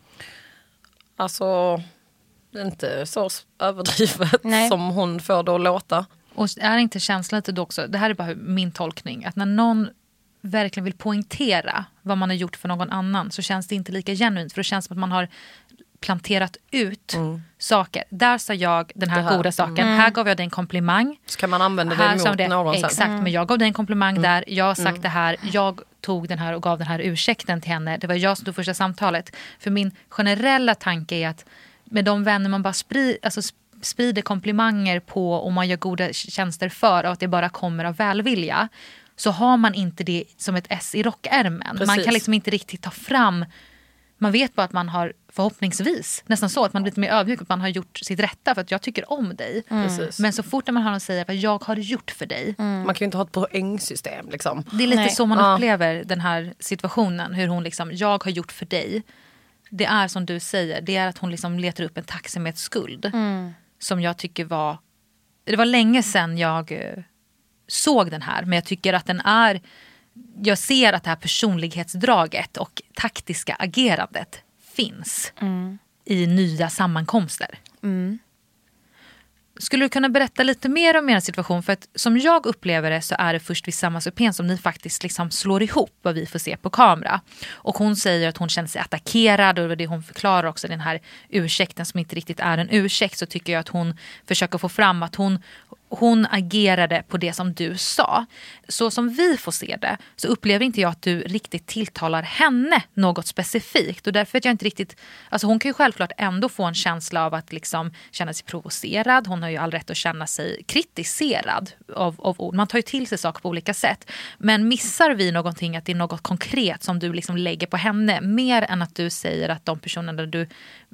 Alltså, inte så överdrivet Nej. Som hon får det att låta. Och är inte känslan lite då också, det här är bara min tolkning, att när någon verkligen vill poängtera vad man har gjort för någon annan så känns det inte lika genuint. För det känns som att man har planterat ut mm. saker. Där sa jag den här, här. goda saken. Mm. Här gav jag dig en komplimang. Så kan man använda det mot det, någon sen. Exakt, mm. men jag gav dig en komplimang mm. där. Jag har sagt mm. det här. Jag tog den här och gav den här ursäkten till henne. Det var jag som tog första samtalet. För min generella tanke är att med de vänner man bara sprid, alltså sprider komplimanger på och man gör goda tjänster för och att det bara kommer av välvilja, så har man inte det som ett S i rockärmen. Precis. Man kan liksom inte riktigt ta fram. Man vet bara att man har förhoppningsvis nästan så att man blir lite mer ödmjuk, att man har gjort sitt rätta för att jag tycker om dig. Mm. Men så fort man har någon säger vad jag har gjort för dig. Mm. Man kan ju inte ha ett poängsystem liksom. Det är lite Nej. så man ja. upplever den här situationen. Hur hon liksom, jag har gjort för dig. Det är som du säger, det är att hon liksom letar upp en tacksamhetsskuld. Mm. Som jag tycker var, det var länge sedan jag såg den här. Men jag tycker att den är, jag ser att det här personlighetsdraget och taktiska agerandet finns mm. i nya sammankomster. Mm. Skulle du kunna berätta lite mer om er situation? För att som jag upplever det så är det först vid samma supen som ni faktiskt liksom slår ihop vad vi får se på kamera. Och hon säger att hon känner sig attackerad, och det hon förklarar också, den här ursäkten som inte riktigt är en ursäkt, så tycker jag att hon försöker få fram att hon, hon agerade på det som du sa. Så som vi får se det så upplever inte jag att du riktigt tilltalar henne något specifikt. Och därför att jag inte riktigt, alltså hon kan ju självklart ändå få en känsla av att liksom känna sig provocerad. Hon har ju all rätt att känna sig kritiserad av, av ord. Man tar ju till sig saker på olika sätt. Men missar vi någonting, att det är något konkret som du liksom lägger på henne, mer än att du säger att de personerna du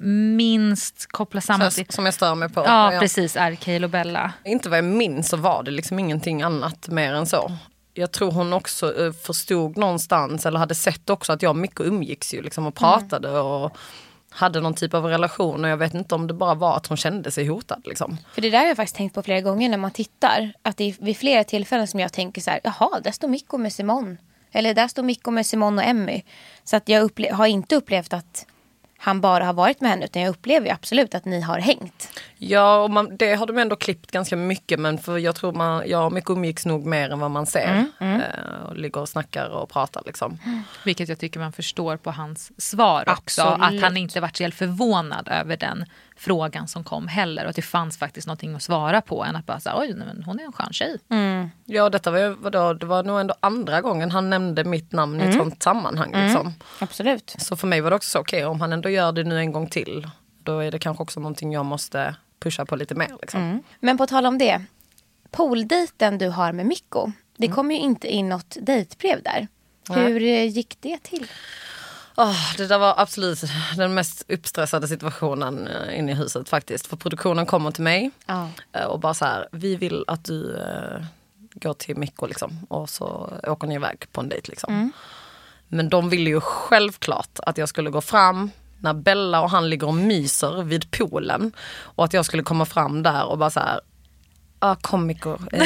minst kopplar samman till, som jag stör mig på. Ja, ja. Precis, är Kael och Bella. Inte vad jag minns så var det liksom ingenting annat mer än så. Jag tror hon också förstod någonstans, eller hade sett också, att jag och Mikko umgicks ju liksom och pratade mm. och hade någon typ av relation, och jag vet inte om det bara var att hon kände sig hotad liksom. För det där har jag faktiskt tänkt på flera gånger när man tittar, att det är vid flera tillfällen som jag tänker så här: jaha, där står Mikko med Simon, eller där står Mikko med Simon och Emmy. Så att jag upple- har inte upplevt att han bara har varit med henne, utan jag upplever ju absolut att ni har hängt. Ja, och man, det har de ändå klippt ganska mycket, men för jag tror man, jag och Mikko umgicks nog mer än vad man ser. Mm, mm. Eh, och ligger och snackar och pratar liksom. Mm. Vilket jag tycker man förstår på hans svar också. Absolut. Att han inte varit så helt förvånad över den frågan som kom heller. Och att det fanns faktiskt någonting att svara på, än att bara säga, oj, men hon är en skön tjej. Mm. Ja, detta var, vadå, det var nog ändå andra gången han nämnde mitt namn mm. i ett sånt sammanhang. Liksom. Mm. Absolut. Så för mig var det också så, okej, okay, om han ändå gör det nu en gång till, då är det kanske också någonting jag måste pusha på lite mer. Liksom. Mm. Men på tal om det, pooldejten du har med Mikko, det mm. kom ju inte in något dejtbrev där. Nej. Hur gick det till? Oh, det där var absolut den mest uppstressade situationen inne i huset faktiskt. För produktionen kommer till mig ah. och bara så här: vi vill att du uh, går till Mikko liksom, och så åker ni iväg på en dejt liksom. Mm. Men de ville ju självklart att jag skulle gå fram när Bella och han ligger och myser vid poolen. Och att jag skulle komma fram där och bara så här, ja, komiker. Eh,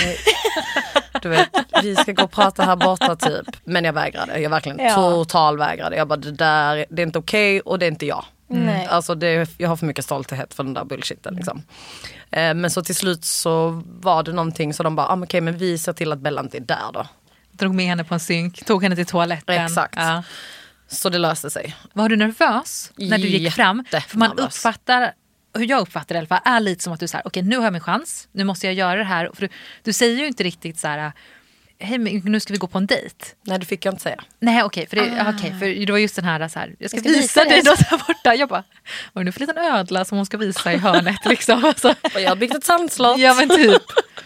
du vet, vi ska gå och prata här borta typ. Men jag vägrade, jag verkligen ja. total vägrade. Jag bara, det där, det är inte okej okay, och det är inte jag. Mm. Alltså det, jag har för mycket stolthet för den där bullshiten liksom. eh, Men så till slut så var det någonting så de bara, ah, okej okay, men vi ser till att Bella inte är där då. Drog med henne på en synk, tog henne till toaletten. Exakt, ja. Så det löste sig. Var du nervös när du gick fram? För man uppfattar, hur jag uppfattar det i alla fall, är lite som att du säger, okej okay, nu har jag min chans, nu måste jag göra det här. För du, du säger ju inte riktigt så här, hej nu ska vi gå på en dejt. Nej, det fick jag inte säga. Nej okej, okay, för, ah. okay, för det var just den här, så här jag ska, jag ska visa, visa dig då där borta. Jag bara, var det nu för liten ödla som hon ska visa i hörnet liksom. Alltså. Och jag har byggt ett sandslott. Ja men typ.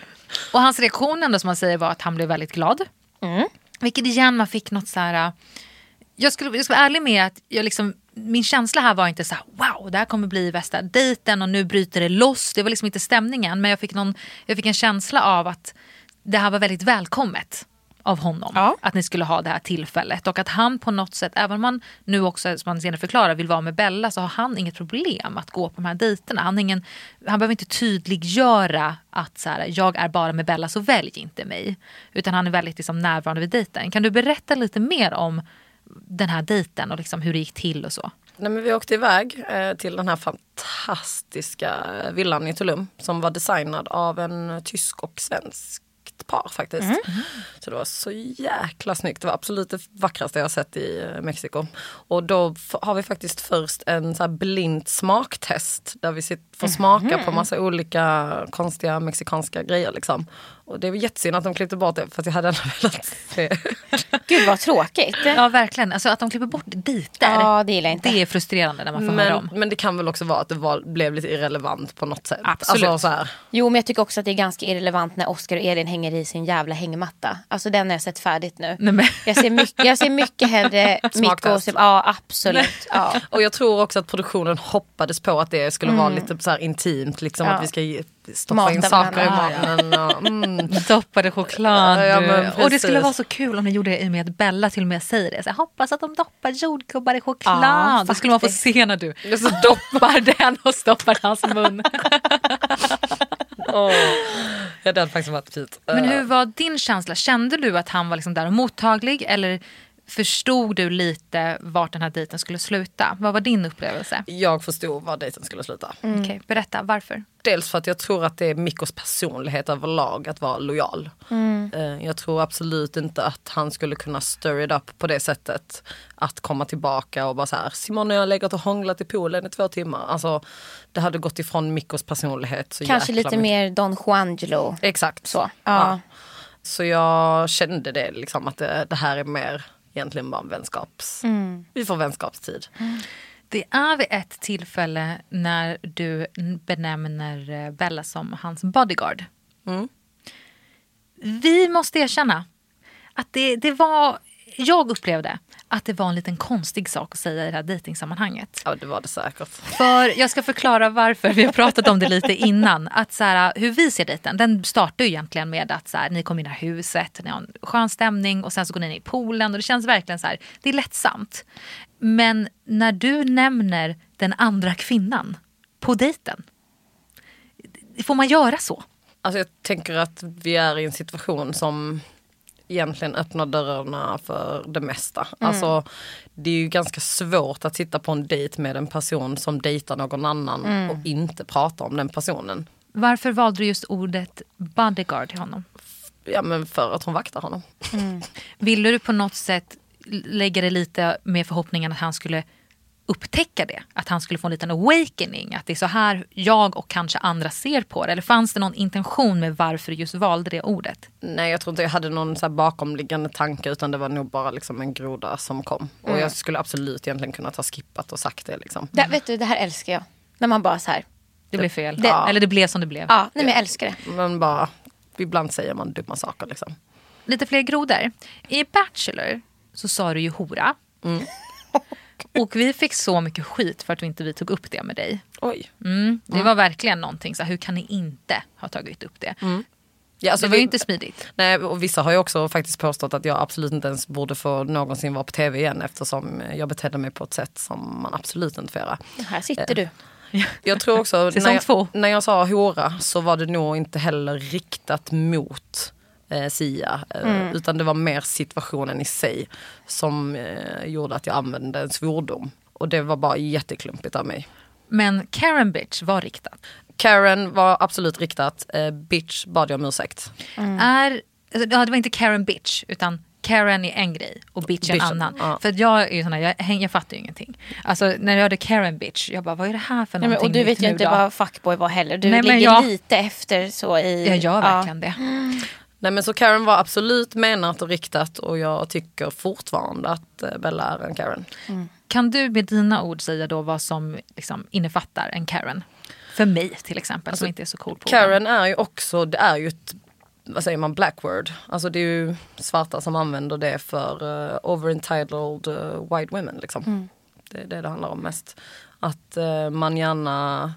Och hans reaktion ändå som man säger var att han blev väldigt glad. Mm. Vilket igen man fick något så här. Jag skulle, jag ska vara ärlig med att jag liksom, min känsla här var inte så här, wow, det här kommer bli värsta dejten och nu bryter det loss. Det var liksom inte stämningen, men jag fick, någon, jag fick en känsla av att det här var väldigt välkommet av honom. Ja. Att ni skulle ha det här tillfället. Och att han på något sätt, även om man nu också, som man senare förklarar, vill vara med Bella, så har han inget problem att gå på de här dejterna. Han, ingen, han behöver inte tydliggöra att så här, jag är bara med Bella så välj inte mig. Utan han är väldigt liksom, närvarande vid dejten. Kan du berätta lite mer om den här dejten och liksom hur det gick till och så? Nej, men vi åkte iväg eh, till den här fantastiska villan i Tulum som var designad av en tysk och svensk par faktiskt. Mm. Så det var så jäkla snyggt. Det var absolut det vackraste jag har sett i Mexiko. Och då f- har vi faktiskt först en så här blind smaktest där vi sit- får smaka mm. på massa olika konstiga mexikanska grejer liksom. Och det var jättesynd att de klippte bort det för att jag hade ändå velat se. Gud vad tråkigt. Ja verkligen, alltså att de klipper bort dejter. Ja, det gillar jag inte. Det är frustrerande när man får men, höra om. Men det kan väl också vara att det var, blev lite irrelevant på något sätt. Absolut. Alltså, så här. Jo, men jag tycker också att det är ganska irrelevant när Oscar och Elin hänger i sin jävla hängmatta. Alltså den har jag sett färdigt nu. Nej, men. Jag, ser mycket, jag ser mycket hellre Mikko. Ja, absolut. Ja. Och jag tror också att produktionen hoppades på att det skulle mm. vara lite så här intimt. Liksom ja. Att vi ska ge, stoppa Mata in saker i maten. Och, mm. Doppade choklad. Ja, ja, och det skulle vara så kul om de gjorde det i och med att Bella till och med säger det. Så jag hoppas att de doppar jordgubbar i choklad. Ja, det skulle man få se när du så doppar den och stoppar hans mun. Oh. Ja, det hade faktiskt varit fint. Men hur var din känsla? Kände du att han var liksom där och mottaglig? Eller förstod du lite vart den här dejten skulle sluta? Vad var din upplevelse? Jag förstod var dejten skulle sluta. Mm. Okej, berätta, varför? Dels för att jag tror att det är Mikkos personlighet överlag att vara lojal. Mm. Jag tror absolut inte att han skulle kunna stir it up på det sättet. Att komma tillbaka och bara så här, Simon och jag har legat och hånglat i poolen i två timmar. Alltså, det hade gått ifrån Mikkos personlighet. Så kanske lite mycket. Mer Don Juangelo. Exakt. Så, ja. Ja. Så jag kände det liksom att det, det här är mer egentligen bara vänskaps... Mm. Vi får vänskapstid. Mm. Det är vid ett tillfälle när du benämner Bella som hans bodyguard. Mm. Vi måste erkänna att det, det var... Jag upplevde att det var en liten konstig sak att säga i det här dejtingsammanhanget. Ja, det var det säkert. För jag ska förklara varför. Vi har pratat om det lite innan. Att så här, hur vi ser dejten, den startar ju egentligen med att så här, ni kommer in i huset, ni har en skön stämning och sen så går ni in i poolen och det känns verkligen så här, det är lättsamt. Men när du nämner den andra kvinnan på dejten, får man göra så? Alltså jag tänker att vi är i en situation som egentligen öppnar dörrarna för det mesta. Mm. Alltså det är ju ganska svårt att sitta på en dejt med en person som dejtar någon annan mm. och inte prata om den personen. Varför valde du just ordet bodyguard till honom? Ja, men för att hon vaktar honom. Mm. Ville du på något sätt lägga det lite med förhoppningen att han skulle upptäcka det? Att han skulle få en liten awakening? Att det är så här jag och kanske andra ser på det? Eller fanns det någon intention med varför du just valde det ordet? Nej, jag tror inte jag hade någon så här bakomliggande tanke, utan det var nog bara liksom en groda som kom. Mm. Och jag skulle absolut egentligen kunna ta skippat och sagt det liksom. Det, vet du, det här älskar jag. När man bara så här... Det blev fel. Det, ja. Eller det blev som det blev. Ja, nej, men jag älskar det. Men bara, ibland säger man dumma saker liksom. Lite fler grodor. I Bachelor så sa du ju hora. Mm. Och vi fick så mycket skit för att vi inte vi tog upp det med dig. Oj. Mm, det mm. var verkligen någonting så här, hur kan ni inte ha tagit upp det? Mm. Ja, alltså det var ju vi, inte smidigt. Nej, och vissa har ju också faktiskt påstått att jag absolut inte ens borde få någonsin vara på tv igen eftersom jag betedde mig på ett sätt som man absolut inte får göra. Här sitter du. Jag tror också, Säsong när, två. jag, när jag sa hora så var det nog inte heller riktat mot eh, Sia. Eh, Mm. Utan det var mer situationen i sig som eh, gjorde att jag använde en svordom. Och det var bara jätteklumpigt av mig. Men Karen bitch var riktad. Karen var absolut riktat. Eh, bitch bad jag om ursäkt. Mm. Är, alltså, ja, det var inte Karen bitch utan Karen är en grej och bitch är en Bitch, annan. ja. För att jag är ju sån här, jag, häng- jag fattar ju ingenting. Alltså när jag hörde Karen bitch, jag bara, vad är det här för Nej, men, någonting? och du vet ju nu inte då? vad fuckboy var heller. Du Nej, men ligger jag- lite efter så i... Jag gör verkligen det. Nej, men så Karen var absolut menat och riktat och jag tycker fortfarande att eh, Bella är en Karen. Kan du med dina ord säga då vad som liksom innefattar en Karen? För mig till exempel, Alltså, som inte är så cool på Karen är ju också, det är ju ett, vad säger man, black word. Alltså det är ju svarta som använder det för uh, over-entitled uh, white women liksom. Mm. Det är det det handlar om mest. Att uh, man gärna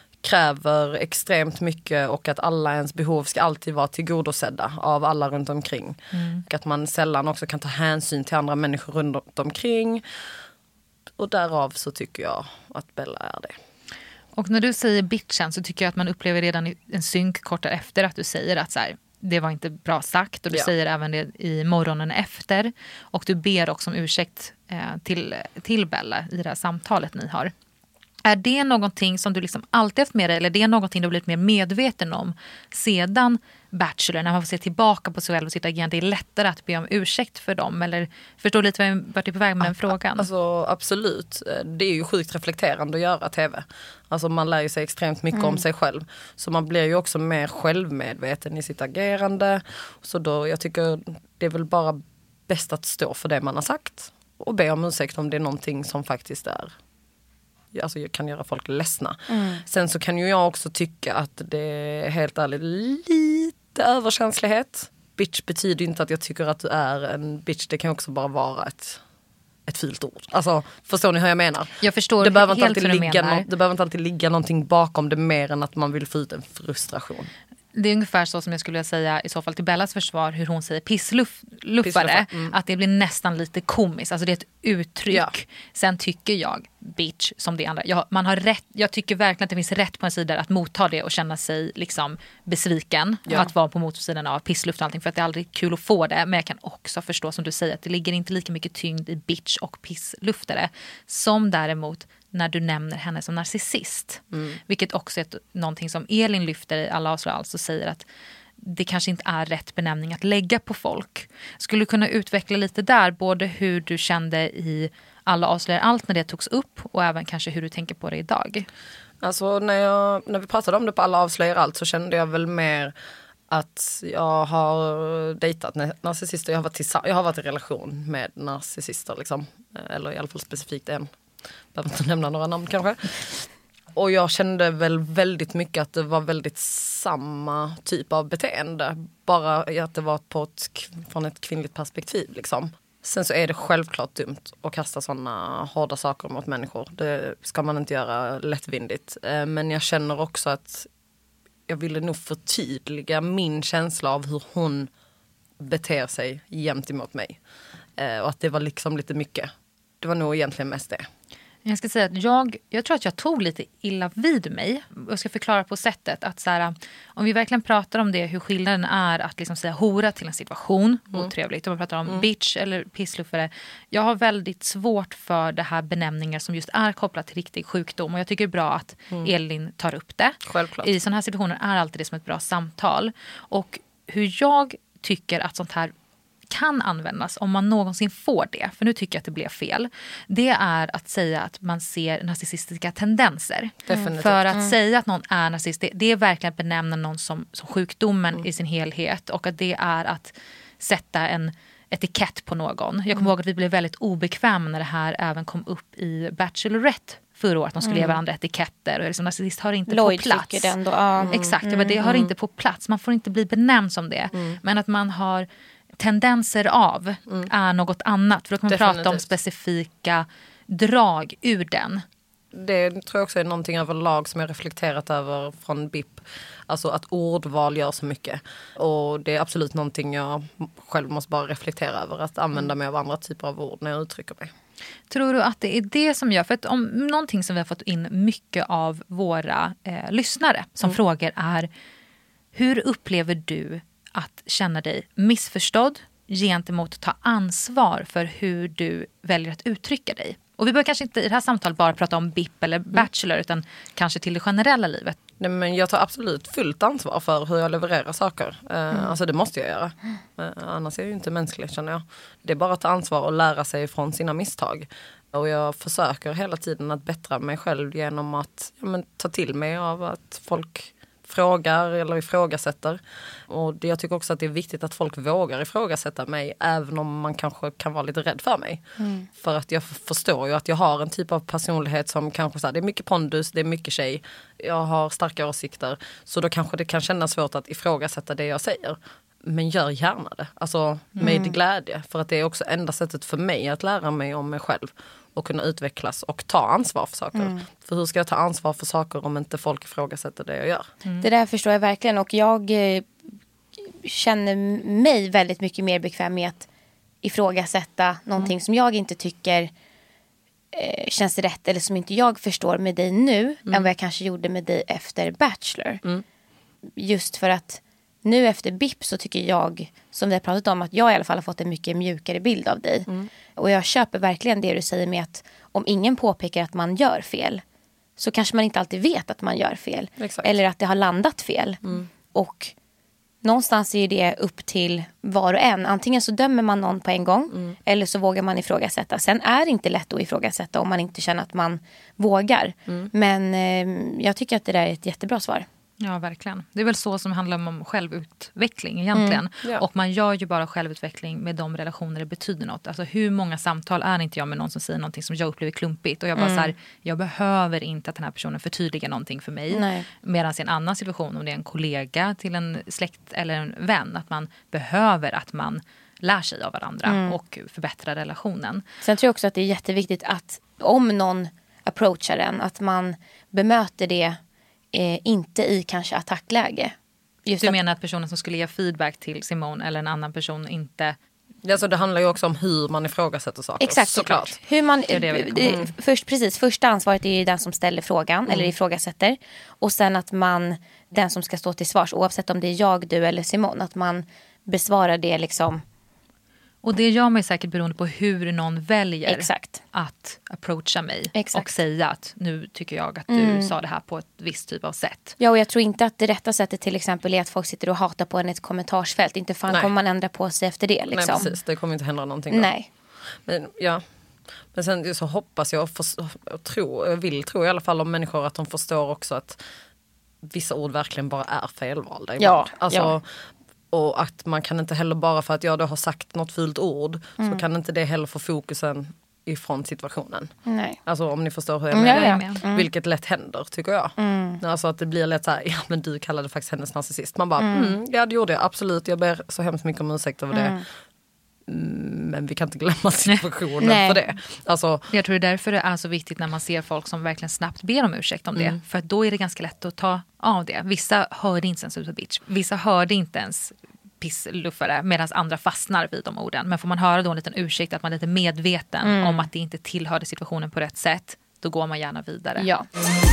kräver extremt mycket och att alla ens behov ska alltid vara tillgodosedda av alla runt omkring. Mm. Och att man sällan också kan ta hänsyn till andra människor runt omkring. Och därav så tycker jag att Bella är det. Och när du säger bitchen så tycker jag att man upplever redan i en synk kort efter att du säger att så här, det var inte bra sagt. Och du Ja. säger även det i morgonen efter. Och du ber också om ursäkt eh, till, till Bella i det här samtalet ni har. Är det någonting som du liksom alltid haft med dig eller är det någonting du har blivit mer medveten om sedan Bachelor, när man får se tillbaka på sig själv och sitt agerande? Det är lättare att be om ursäkt för dem eller förstår lite vad jag varit på väg med den frågan? Alltså absolut, det är ju sjukt reflekterande att göra tv. Alltså man lär ju sig extremt mycket Mm. om sig själv. Så man blir ju också mer självmedveten i sitt agerande. Så då, jag tycker det är väl bara bäst att stå för det man har sagt och be om ursäkt om det är någonting som faktiskt är, alltså jag kan göra folk ledsna. Mm. Sen så kan ju jag också tycka att det är helt ärligt lite överkänslighet. Bitch betyder inte att jag tycker att du är en bitch. Det kan också bara vara ett, ett fult ord. Alltså, förstår ni hur jag menar? Jag förstår det behöver inte helt alltid hur du ligga menar. nå- Det behöver inte alltid ligga någonting bakom det mer än att man vill få ut en frustration. Det är ungefär så som jag skulle säga i så fall till Bellas försvar hur hon säger pissluffare. Pissluffare, mm. Att det blir nästan lite komiskt. Alltså det är ett uttryck. Ja. Sen tycker jag, bitch, som det andra. Jag, man har rätt, jag tycker verkligen att det finns rätt på en sida att motta det och känna sig liksom besviken. Ja. Att vara på motsidan av pissluft och allting. För att det är aldrig kul att få det. Men jag kan också förstå som du säger att det ligger inte lika mycket tyngd i bitch och pissluftare. Som däremot när du nämner henne som narcissist. Mm. Vilket också är ett, någonting som Elin lyfter i Alla avslöjar allt och säger att det kanske inte är rätt benämning att lägga på folk. Skulle du kunna utveckla lite där, både hur du kände i Alla avslöjar allt när det togs upp och även kanske hur du tänker på det idag? Alltså när, jag, när vi pratade om det på Alla avslöjar allt så kände jag väl mer att jag har dejtat narcissister. Jag har varit, tillsa- jag har varit i relation med narcissister liksom. Eller i alla fall specifikt en. Behöver inte nämna några namn kanske. Och jag kände väl väldigt mycket att det var väldigt samma typ av beteende. Bara att det var på ett, från ett kvinnligt perspektiv liksom. Sen så är det självklart dumt att kasta sådana hårda saker mot människor. Det ska man inte göra lättvindigt. Men jag känner också att jag ville nog förtydliga min känsla av hur hon beter sig gentemot mig. Och att det var liksom lite mycket. Det var nog egentligen mest det. Jag ska säga att jag, jag tror att jag tog lite illa vid mig. Jag ska förklara på sättet att så här, om vi verkligen pratar om det, hur skillnaden är att liksom säga hora till en situation, Mm. otrevligt. Om man pratar om Mm. bitch eller pissluffare. Jag har väldigt svårt för det här benämningar som just är kopplat till riktig sjukdom. Och jag tycker det är bra att Mm. Elin tar upp det. Självklart. I sådana här situationer är alltid det som ett bra samtal. Och hur jag tycker att sånt här kan användas om man någonsin får det, för nu tycker jag att det blev fel, det är att säga att man ser narcissistiska tendenser. Definitivt. För att Mm. säga att någon är narcissist, det, det är verkligen att benämna någon som, som sjukdomen mm. i sin helhet, och att det är att sätta en etikett på någon. Jag kommer Mm. ihåg att vi blev väldigt obekväma när det här även kom upp i Bachelorette förra året. De skulle Mm. ge varandra etiketter och liksom, narcissist har inte Lloyd på plats. tycker den då, ja. Mm. Exakt, det, var det har Mm. inte på plats. Man får inte bli benämnd som det. Mm. Men att man har tendenser av Mm. är något annat. För då kan man prata om Definitivt. specifika drag ur den. det tror jag också är någonting överlag som jag reflekterat över från B I P. Alltså att ordval gör så mycket. Och det är absolut någonting jag själv måste bara reflektera över. Att använda mig av andra typer av ord när jag uttrycker mig. Tror du att det är det som gör, för att om någonting som vi har fått in mycket av våra eh, lyssnare som Mm. frågor är: hur upplever du att känna dig missförstådd gentemot att ta ansvar för hur du väljer att uttrycka dig? Och vi bör kanske inte i det här samtalet bara prata om B I P eller Bachelor, utan kanske till det generella livet. Nej, men jag tar absolut fullt ansvar för hur jag levererar saker. Eh, Mm. Alltså det måste jag göra. Eh, annars är det ju inte mänskligt, känner jag. Det är bara att ta ansvar och lära sig från sina misstag. Och jag försöker hela tiden att bättra mig själv genom att ja, men, ta till mig av att folk frågar eller ifrågasätter. Och det, jag tycker också att det är viktigt att folk vågar ifrågasätta mig, även om man kanske kan vara lite rädd för mig. Mm. För att jag f- förstår ju att jag har en typ av personlighet som kanske så här, det är mycket pondus, det är mycket tjej, jag har starka åsikter, så då kanske det kan kännas svårt att ifrågasätta det jag säger. Men gör gärna det, alltså med Mm. glädje, för att det är också enda sättet för mig att lära mig om mig själv och kunna utvecklas och ta ansvar för saker. Mm. För hur ska jag ta ansvar för saker om inte folk ifrågasätter det jag gör? Det där förstår jag verkligen, och jag eh, känner mig väldigt mycket mer bekväm med att ifrågasätta någonting som jag inte tycker eh, känns rätt eller som inte jag förstår med dig nu Mm. än vad jag kanske gjorde med dig efter Bachelor. Mm. Just för att nu efter B I P så tycker jag, som vi har pratat om, att jag i alla fall har fått en mycket mjukare bild av dig. Mm. Och jag köper verkligen det du säger med att om ingen påpekar att man gör fel, så kanske man inte alltid vet att man gör fel. Exakt. Eller att det har landat fel. Mm. Och någonstans är det upp till var och en. Antingen så dömer man någon på en gång, Mm. eller så vågar man ifrågasätta. Sen är det inte lätt att ifrågasätta om man inte känner att man vågar. Mm. Men eh, jag tycker att det där är ett jättebra svar. Ja, verkligen. Det är väl så som handlar om självutveckling egentligen. Mm, ja. Och man gör ju bara självutveckling med de relationer det betyder något. Alltså hur många samtal är inte jag med någon som säger någonting som jag upplever klumpigt. Och jag bara Mm. så här, jag behöver inte att den här personen förtydligar någonting för mig. Nej. Medan i en annan situation, om det är en kollega till en släkt eller en vän, att man behöver att man lär sig av varandra Mm. och förbättrar relationen. Sen tror jag också att det är jätteviktigt att om någon approachar en, att man bemöter det eh, inte i kanske attackläge. Just Du att, menar att personen som skulle ge feedback till Simone eller en annan person inte... Alltså det handlar ju också om hur man ifrågasätter saker. Exakt, såklart. Hur man, Det är det vi kommer det, ihåg. först, precis, första ansvaret är ju den som ställer frågan Mm. eller ifrågasätter. Och sen att man, den som ska stå till svars, oavsett om det är jag, du eller Simone, att man besvarar det liksom. Och det gör mig säkert beroende på hur någon väljer Exakt. att approacha mig. Exakt. Och säga att nu tycker jag att du Mm. sa det här på ett visst typ av sätt. Ja, och jag tror inte att det rätta sättet till exempel är att folk sitter och hatar på en i ett kommentarsfält. Inte fan Nej. kommer man ändra på sig efter det liksom. Nej, precis. Det kommer inte hända någonting då. Nej. Men, ja. Men sen så hoppas jag och, för, och tror, jag vill tro i alla fall om människor att de förstår också att vissa ord verkligen bara är felvalda ibland. Ja, alltså, ja. Och att man kan inte heller bara för att jag då har sagt något fult ord Mm. så kan inte det heller få fokusen ifrån situationen. Nej. Alltså om ni förstår hur jag Mm, menar. ja, ja. Mm. Vilket lätt händer tycker jag. Mm. Alltså att det blir lätt så här, ja men du kallade faktiskt hennes narcissist. Man bara, Mm. mm. ja det gjorde jag absolut, jag ber så hemskt mycket om ursäkt över det. Mm. Mm, men vi kan inte glömma situationen Nej. för det. Alltså, Jag tror det är därför det är så viktigt när man ser folk som verkligen snabbt ber om ursäkt om det. Mm. För att då är det ganska lätt att ta av det. Vissa hörde inte ens ut på bitch. Vissa hörde inte ens pissluffare medan andra fastnar vid de orden. Men får man höra då en liten ursäkt att man är lite medveten Mm. om att det inte tillhörde situationen på rätt sätt, då går man gärna vidare. Ja.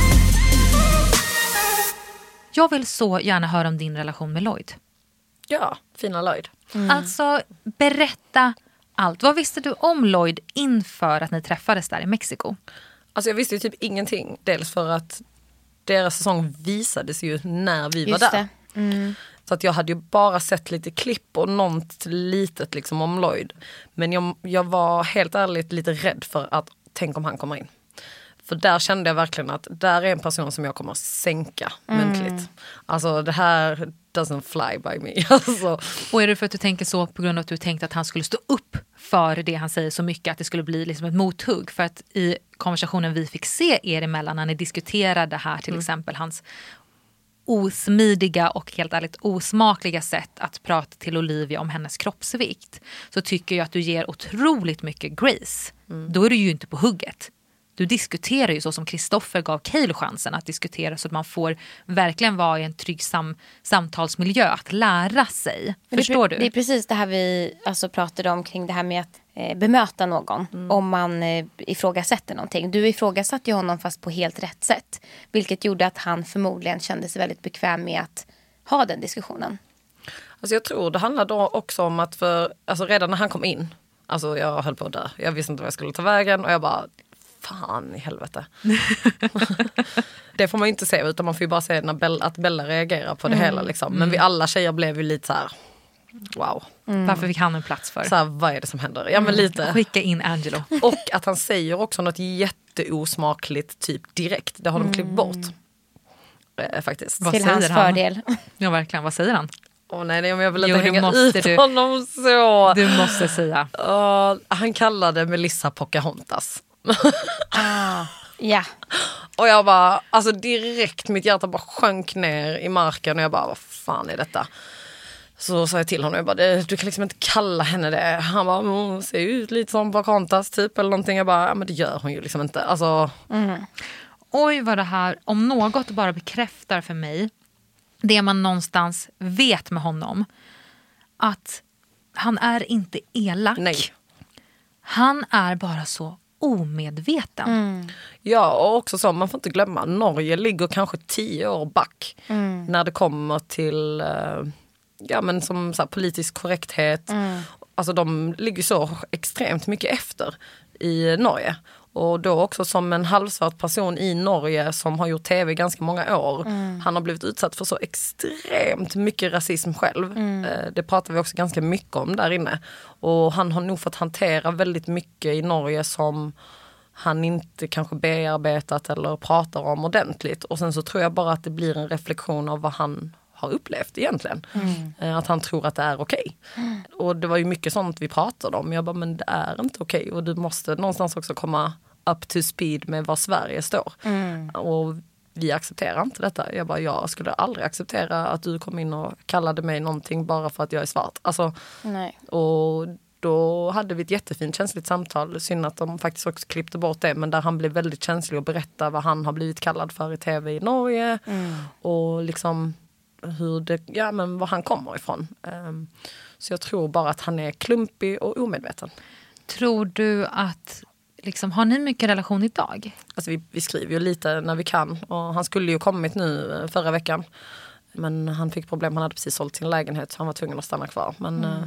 Jag vill så gärna höra om din relation med Lloyd. ja, fina Lloyd. Alltså, berätta allt. Vad visste du om Lloyd inför att ni träffades där i Mexiko? Alltså jag visste ju typ ingenting. Dels för att deras säsong visades ju när vi Just var där. det. Mm. Så att jag hade ju bara sett lite klipp och något litet liksom om Lloyd. Men jag, jag var helt ärligt lite rädd för att tänk om han kommer in. För där kände jag verkligen att där är en person som jag kommer att sänka Mm. muntligt. Alltså det här doesn't fly by me. Alltså. Och är det för att du tänker så på grund av att du tänkte att han skulle stå upp för det han säger så mycket att det skulle bli liksom ett mothugg? För att i konversationen vi fick se er emellan när ni diskuterade här till Mm. exempel hans osmidiga och helt ärligt osmakliga sätt att prata till Olivia om hennes kroppsvikt, så tycker jag att du ger otroligt mycket grace. Mm. Då är du ju inte på hugget. du diskuterar ju så som Kristoffer gav Cale chansen att diskutera, så att man får verkligen vara i en trygg sam- samtalsmiljö, att lära sig. Men Förstår det, du? Det är precis det här vi alltså pratade om kring det här med att eh, bemöta någon mm. om man eh, ifrågasätter någonting. Du ifrågasatte ju honom fast på helt rätt sätt, vilket gjorde att han förmodligen kände sig väldigt bekväm med att ha den diskussionen. Alltså jag tror det handlar då också om att för, alltså redan när han kom in, alltså jag höll på att dö. Jag visste inte vad jag skulle ta vägen och jag bara, fan i helvete. Det får man ju inte se, utan man får ju bara se när Bella, att Bella reagerar på det mm. hela liksom. Men vi alla tjejer blev ju lite så här, wow. Mm. Varför fick han en plats för? Så här, vad är det som händer? Ja men lite. Skicka in Angelo. Och att han säger också något jätteosmakligt typ direkt. Det har de klippt bort. Eh, faktiskt. Vad till säger hans han? fördel. Ja verkligen, vad säger han? Åh oh, nej, jag vill inte jo, hänga måste ut du. honom så. Du måste säga. Uh, han kallade Melissa Pocahontas. ah, ja. Och jag bara, alltså direkt mitt hjärta bara sjönk ner i marken och jag bara, vad fan är detta? Så sa jag till honom, jag bara, du kan liksom inte kalla henne det. Han bara, hon ser ut lite som Pocahontas typ eller någonting. Jag bara, ja men det gör hon ju liksom inte. Alltså... Mm. Oj vad det här, om något bara bekräftar för mig det man någonstans vet med honom, att han är inte elak. Nej. Han är bara så omedveten. Mm. Ja, och också så, man får inte glömma, Norge ligger kanske tio år back mm. när det kommer till ja, men som så här, politisk korrekthet. Mm. Alltså de ligger så extremt mycket efter i Norge. Och då också som en halvsvart person i Norge som har gjort tv ganska många år. Mm. Han har blivit utsatt för så extremt mycket rasism själv. Mm. Det pratar vi också ganska mycket om där inne. Och han har nog fått hantera väldigt mycket i Norge som han inte kanske bearbetat eller pratar om ordentligt. Och sen så tror jag bara att det blir en reflektion av vad han har upplevt egentligen. Mm. Att han tror att det är okej. Okay. Mm. Och det var ju mycket sånt vi pratade om. Jag bara, men det är inte okej. Okay. Och du måste någonstans också komma up to speed med vad Sverige står. Mm. Och vi accepterar inte detta. Jag bara, jag skulle aldrig acceptera att du kom in och kallade mig någonting bara för att jag är svart. Alltså, nej. Och då hade vi ett jättefint känsligt samtal. Synd att de faktiskt också klippte bort det. Men där han blev väldigt känslig och berätta vad han har blivit kallad för i tv i Norge. Mm. Och liksom hur det, ja, men var han kommer ifrån. Um, så jag tror bara att han är klumpig och omedveten. Tror du att, liksom, har ni mycket relation idag? Alltså vi, vi skriver ju lite när vi kan. Och han skulle ju kommit nu förra veckan. Men han fick problem, han hade precis sålt sin lägenhet så han var tvungen att stanna kvar. Men mm. uh,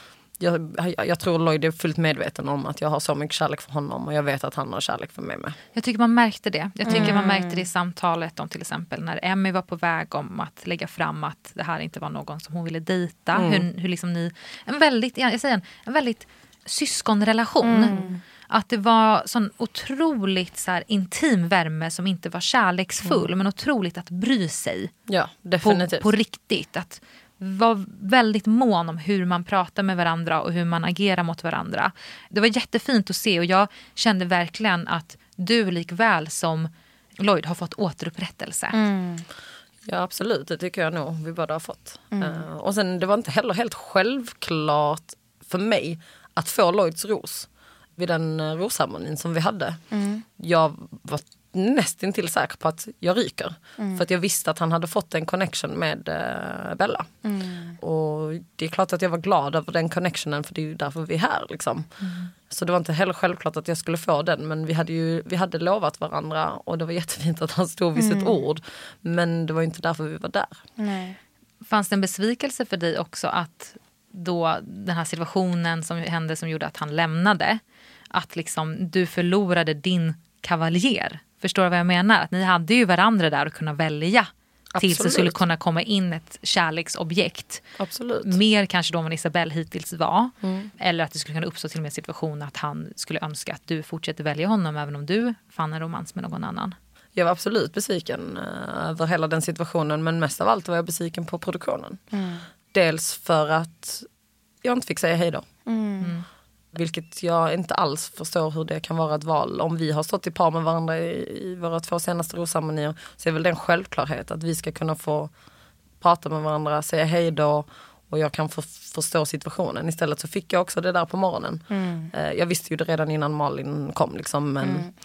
jag, jag, jag tror Lloyd är fullt medveten om att jag har så mycket kärlek för honom. Och jag vet att han har kärlek för mig med. Jag tycker man märkte det. Jag tycker Mm. man märkte det i samtalet om till exempel när Emmy var på väg om att lägga fram att det här inte var någon som hon ville dejta. Mm. Hur, hur liksom ni, en väldigt, jag säger en, en väldigt syskonrelation. Mm. Att det var sån otroligt så här, intim värme som inte var kärleksfull. Mm. Men otroligt att bry sig. Ja, definitivt. På, på riktigt. Att var väldigt mån om hur man pratar med varandra och hur man agerar mot varandra. Det var jättefint att se och jag kände verkligen att du likväl som Lloyd har fått återupprättelse. Mm. Ja, absolut. Det tycker jag nog vi båda har fått. Mm. Uh, och sen det var inte heller helt självklart för mig att få Lloyds ros vid den uh, rosceremonin som vi hade. Mm. Jag var nästan till säker på att jag ryker. Mm. För att jag visste att han hade fått en connection med uh, Bella. Mm. Och det är klart att jag var glad över den connectionen för det är ju därför vi är här liksom. Mm. Så det var inte heller självklart att jag skulle få den. Men vi hade ju vi hade lovat varandra och det var jättefint att han stod vid Mm. sitt ord. Men det var inte därför vi var där. Nej. Fanns det en besvikelse för dig också att då den här situationen som hände som gjorde att han lämnade, att liksom du förlorade din kavaljer? Förstår du vad jag menar? Att ni hade ju varandra där och kunna välja tills det skulle kunna komma in ett kärleksobjekt. Absolut. Mer kanske då än Isabelle hittills var. Mm. Eller att det skulle kunna uppstå till och med en situation att han skulle önska att du fortsätter välja honom även om du fann en romans med någon annan. Jag var absolut besviken uh, över hela den situationen. Men mest av allt var jag besviken på produktionen. Mm. Dels för att jag inte fick säga hej då. Mm. Mm. Vilket jag inte alls förstår hur det kan vara ett val. Om vi har stått i par med varandra i, i våra två senaste rosceremonier så är väl det en självklarhet att vi ska kunna få prata med varandra, säga hej då och jag kan få förstå situationen. Istället så fick jag också det där på morgonen. Mm. Uh, jag visste ju det redan innan Malin kom liksom, men Mm.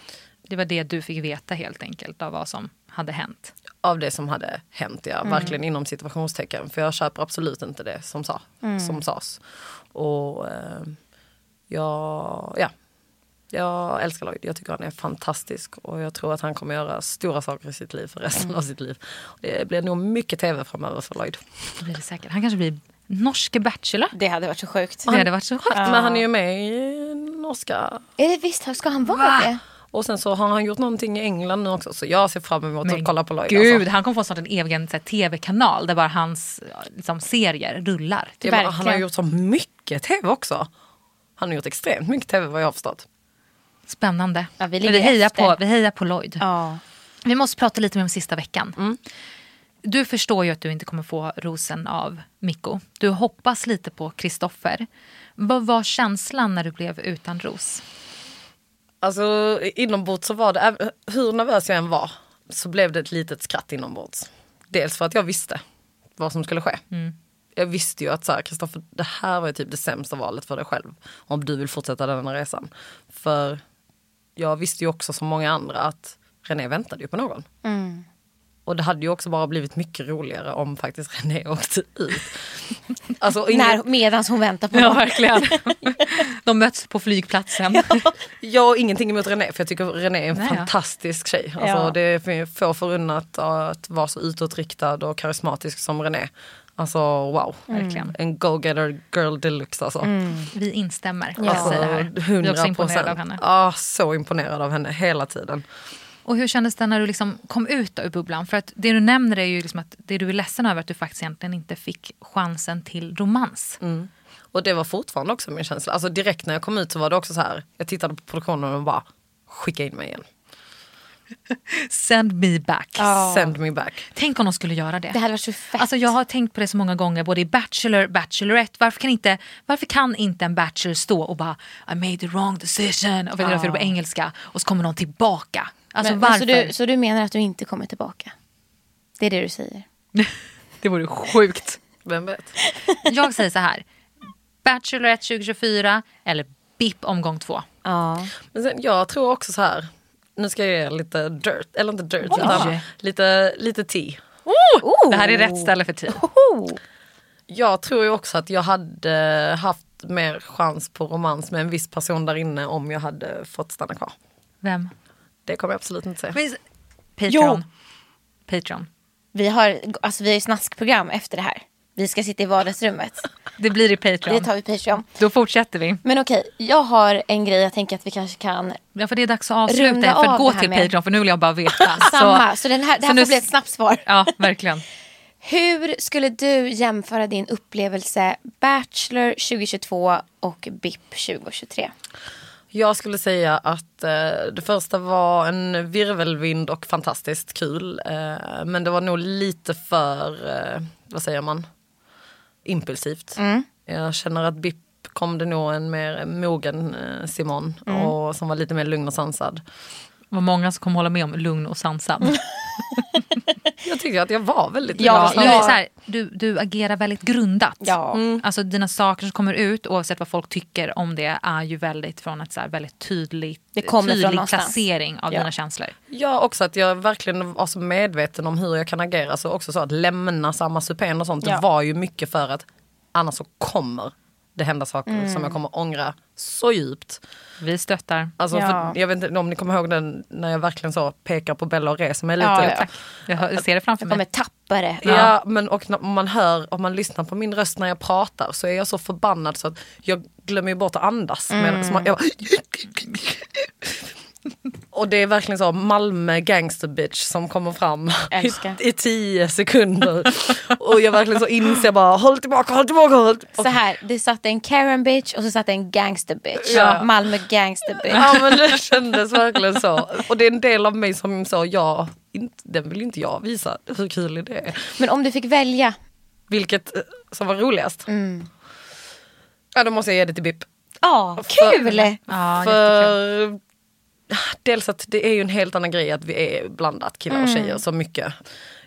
Det var det du fick veta helt enkelt av vad som hade hänt. Av det som hade hänt, ja. Mm. Verkligen inom situationstecken. För jag köper absolut inte det som, sa, mm. som sades. Och eh, jag, ja. jag älskar Lloyd. Jag tycker han är fantastisk. Och jag tror att han kommer göra stora saker i sitt liv för resten mm. av sitt liv. Det blir nog mycket tv framöver för Lloyd. Det blir det säkert. Han kanske blir norske bachelor. Det hade varit så sjukt. Det hade varit så sjukt. Ja. Men han är ju med i norska. Är det visst? Ska han vara Va? det? Och sen så har han gjort någonting i England nu också. Så jag ser fram emot Men att kolla på Lloyd. Gud, alltså. Han kommer få snart en egen så här, tv-kanal där bara hans liksom, serier rullar. Ja, men han har gjort så mycket tv också. Han har gjort extremt mycket tv vad jag har förstått. Spännande. Ja, vi, vi, hejar på, vi hejar på Lloyd. Ja. Vi måste prata lite mer om sista veckan. Mm. Du förstår ju att du inte kommer få rosen av Mikko. Du hoppas lite på Kristoffer. Vad var känslan när du blev utan ros? Alltså inombords så var det, hur nervös jag än var, så blev det ett litet skratt inombords. Dels för att jag visste vad som skulle ske. Mm. Jag visste ju att så här, Kristoffer, det här var ju typ det sämsta valet för dig själv. Om du vill fortsätta den här resan. För jag visste ju också som många andra att René väntade ju på någon. Mm. Och det hade ju också bara blivit mycket roligare om faktiskt René åkte ut. Alltså, ingen... När, medans hon väntar på ja, någon. Verkligen. De möts på flygplatsen. Ja. Jag har ingenting emot René, för jag tycker René är en Nej, fantastisk ja. tjej. Alltså, ja. Det är få förunnat att vara så utåtriktad och karismatisk som René. Alltså wow, verkligen. En go-getter girl deluxe alltså. Mm. Vi instämmer. Ja. Alltså, vi är också imponerade av henne. Ja, så imponerad av henne hela tiden. Och hur kändes det när du liksom kom ut ur bubblan? För att det du nämner är ju liksom att det du är ledsen över att du faktiskt egentligen inte fick chansen till romans. Mm. Och det var fortfarande också min känsla. Alltså direkt när jag kom ut så var det också så här. Jag tittade på produktionen och bara skicka in mig igen. Send me back. Oh. Send me back. Tänk om de skulle göra det. Det hade varit så fett. Alltså jag har tänkt på det så många gånger, både i Bachelor, Bachelorette. Varför kan inte, varför kan inte en Bachelor stå och bara I made the wrong decision. Och vet du, oh. för det på engelska. Och så kommer någon tillbaka. Alltså men, varför? Men så, du, så du menar att du inte kommer tillbaka? Det är det du säger. Det vore sjukt. Vem vet? Jag säger så här. Bachelorette tjugo tjugofyra eller B I P omgång två. Ja. Men sen, jag tror också så här. Nu ska jag ge lite dirt. Eller inte dirt. Utan lite, lite tea. Oh! Oh! Det här är rätt ställe för tea. Oh! Jag tror ju också att jag hade haft mer chans på romans med en viss person där inne om jag hade fått stanna kvar. Vem? Det kommer jag absolut inte säga. Men, Patreon. Patreon. Vi har alltså vi har ju snaskprogram efter det här. Vi ska sitta i vardagsrummet. Det blir i Patreon. Det tar vi Patreon. Då fortsätter vi. Men okej, jag har en grej jag tänker att vi kanske kan. Ja, för det är dags att avsluta. För att gå till med... Patreon, för nu vill jag bara veta. Samma, så, så den här, det här får nu... bli ett snabbt svar. Ja, verkligen. Hur skulle du jämföra din upplevelse Bachelor tjugo tjugotvå och B I P tjugo tjugotre? Jag skulle säga att eh, det första var en virvelvind och fantastiskt kul. Eh, men det var nog lite för, eh, vad säger man, impulsivt. Mm. Jag känner att B I P kom det nog en mer mogen eh, Simon Mm. och som var lite mer lugn och sansad. Det var många som kommer hålla med om lugn och sansad. Jag tycker att jag var väldigt ja, lugn. Ja. Så här, du, du agerar väldigt grundat. Ja. Mm. Alltså dina saker som kommer ut, oavsett vad folk tycker om det, är ju väldigt från ett så här väldigt tydligt, det kommer tydlig från placering av ja. dina känslor. Ja, också att jag verkligen var så medveten om hur jag kan agera. Så också så att lämna samma supen och sånt, ja. det var ju mycket för att annars så kommer det hända saker mm. som jag kommer ångra så djupt. Vi stöttar. Alltså, ja. för, jag vet inte om ni kommer ihåg den när jag verkligen så pekar på Bella och reser mig ja, lite. Ja. Jag ser det framför mig. Jag kommer tappa det. Ja, ja men och om man hör, om man lyssnar på min röst när jag pratar så är jag så förbannad så att jag glömmer ju bort att andas. Mm. Men, så man, jag bara, och det är verkligen så Malmö gangster bitch som kommer fram i, i tio sekunder. Och jag verkligen så inser bara, håll tillbaka, håll tillbaka, håll tillbaka. Så här, det satt en Karen bitch och så satt en gangster bitch. Ja. Malmö gangster bitch. Ja, men det kändes verkligen så. Och det är en del av mig som sa, ja, inte, den vill inte jag visa hur kul det är. Men om du fick välja. Vilket som var roligast? Mm. Ja, då måste jag ge det till B I P. Ja, kul! För, ja, för dels att det är ju en helt annan grej att vi är blandat killar och tjejer så mycket.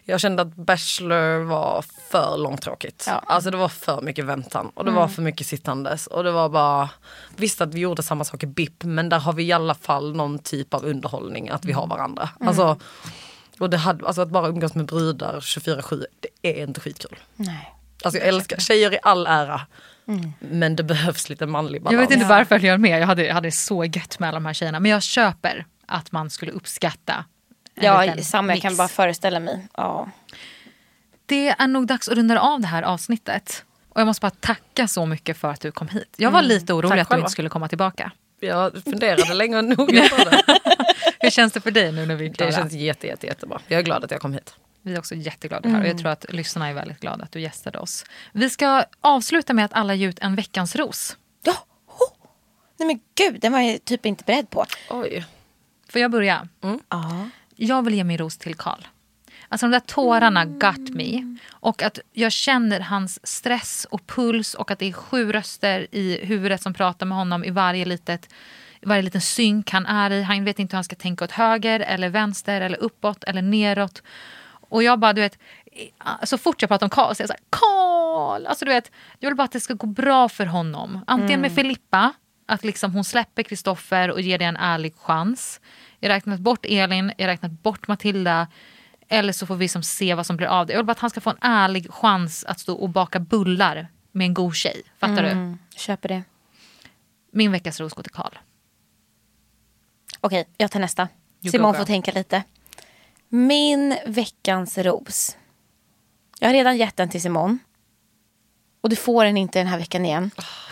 Jag kände att Bachelor var för långtråkigt. Ja. Alltså det var för mycket väntan. Och det mm. var för mycket sittandes. Och det var bara... Visst att vi gjorde samma sak i B I P. Men där har vi i alla fall någon typ av underhållning. Att vi har varandra. Mm. Alltså, och det hade, alltså att bara umgås med brudar tjugofyra sju. Det är inte skitkul. Nej. Alltså jag älskar tjejer i all ära. Mm. Men det behövs lite manlig balans. Jag vet inte varför jag gör med. Jag hade, jag hade så gött med alla de här tjejerna. Men jag köper att man skulle uppskatta. Ja, samma. Jag kan bara föreställa mig. Ja. Det är nog dags att runda av det här avsnittet. Och jag måste bara tacka så mycket för att du kom hit. Jag var mm. lite orolig att du inte skulle komma tillbaka. Jag funderade länge och noga på det. Hur känns det för dig nu när vi är klara? Det känns jätte, jätte, jättebra. Jag är glad att jag kom hit. Vi är också jätteglada här och jag tror att lyssnarna är väldigt glada att du gästade oss. Vi ska avsluta med att alla ger ut en veckans ros. Ja! Oh. Nej men gud, den var jag typ inte beredd på. Oj. Får jag börja? Mm. Ja. Jag vill ge min ros till Carl. Alltså de där tårarna mm. got me. Och att jag känner hans stress och puls och att det är sju röster i huvudet som pratar med honom i varje litet... varje liten synk han är i. Han vet inte hur han ska tänka åt höger eller vänster eller uppåt eller neråt. Och jag bara, du vet, så fort jag pratar om Carl så är jag så här, Carl! Alltså du vet, jag vill bara att det ska gå bra för honom. Antingen mm. med Filippa, att liksom hon släpper Kristoffer och ger det en ärlig chans. Jag har räknat bort Elin, jag har räknat bort Matilda. Eller så får vi som se vad som blir av det. Jag vill bara att han ska få en ärlig chans att stå och baka bullar med en god tjej. Fattar mm. du? Köper det. Min veckas ros går till Carl. Okej, jag tar nästa. You Simon får tänka lite. Min veckans ros. Jag har redan gett den till Simon. Och du får den inte den här veckan igen.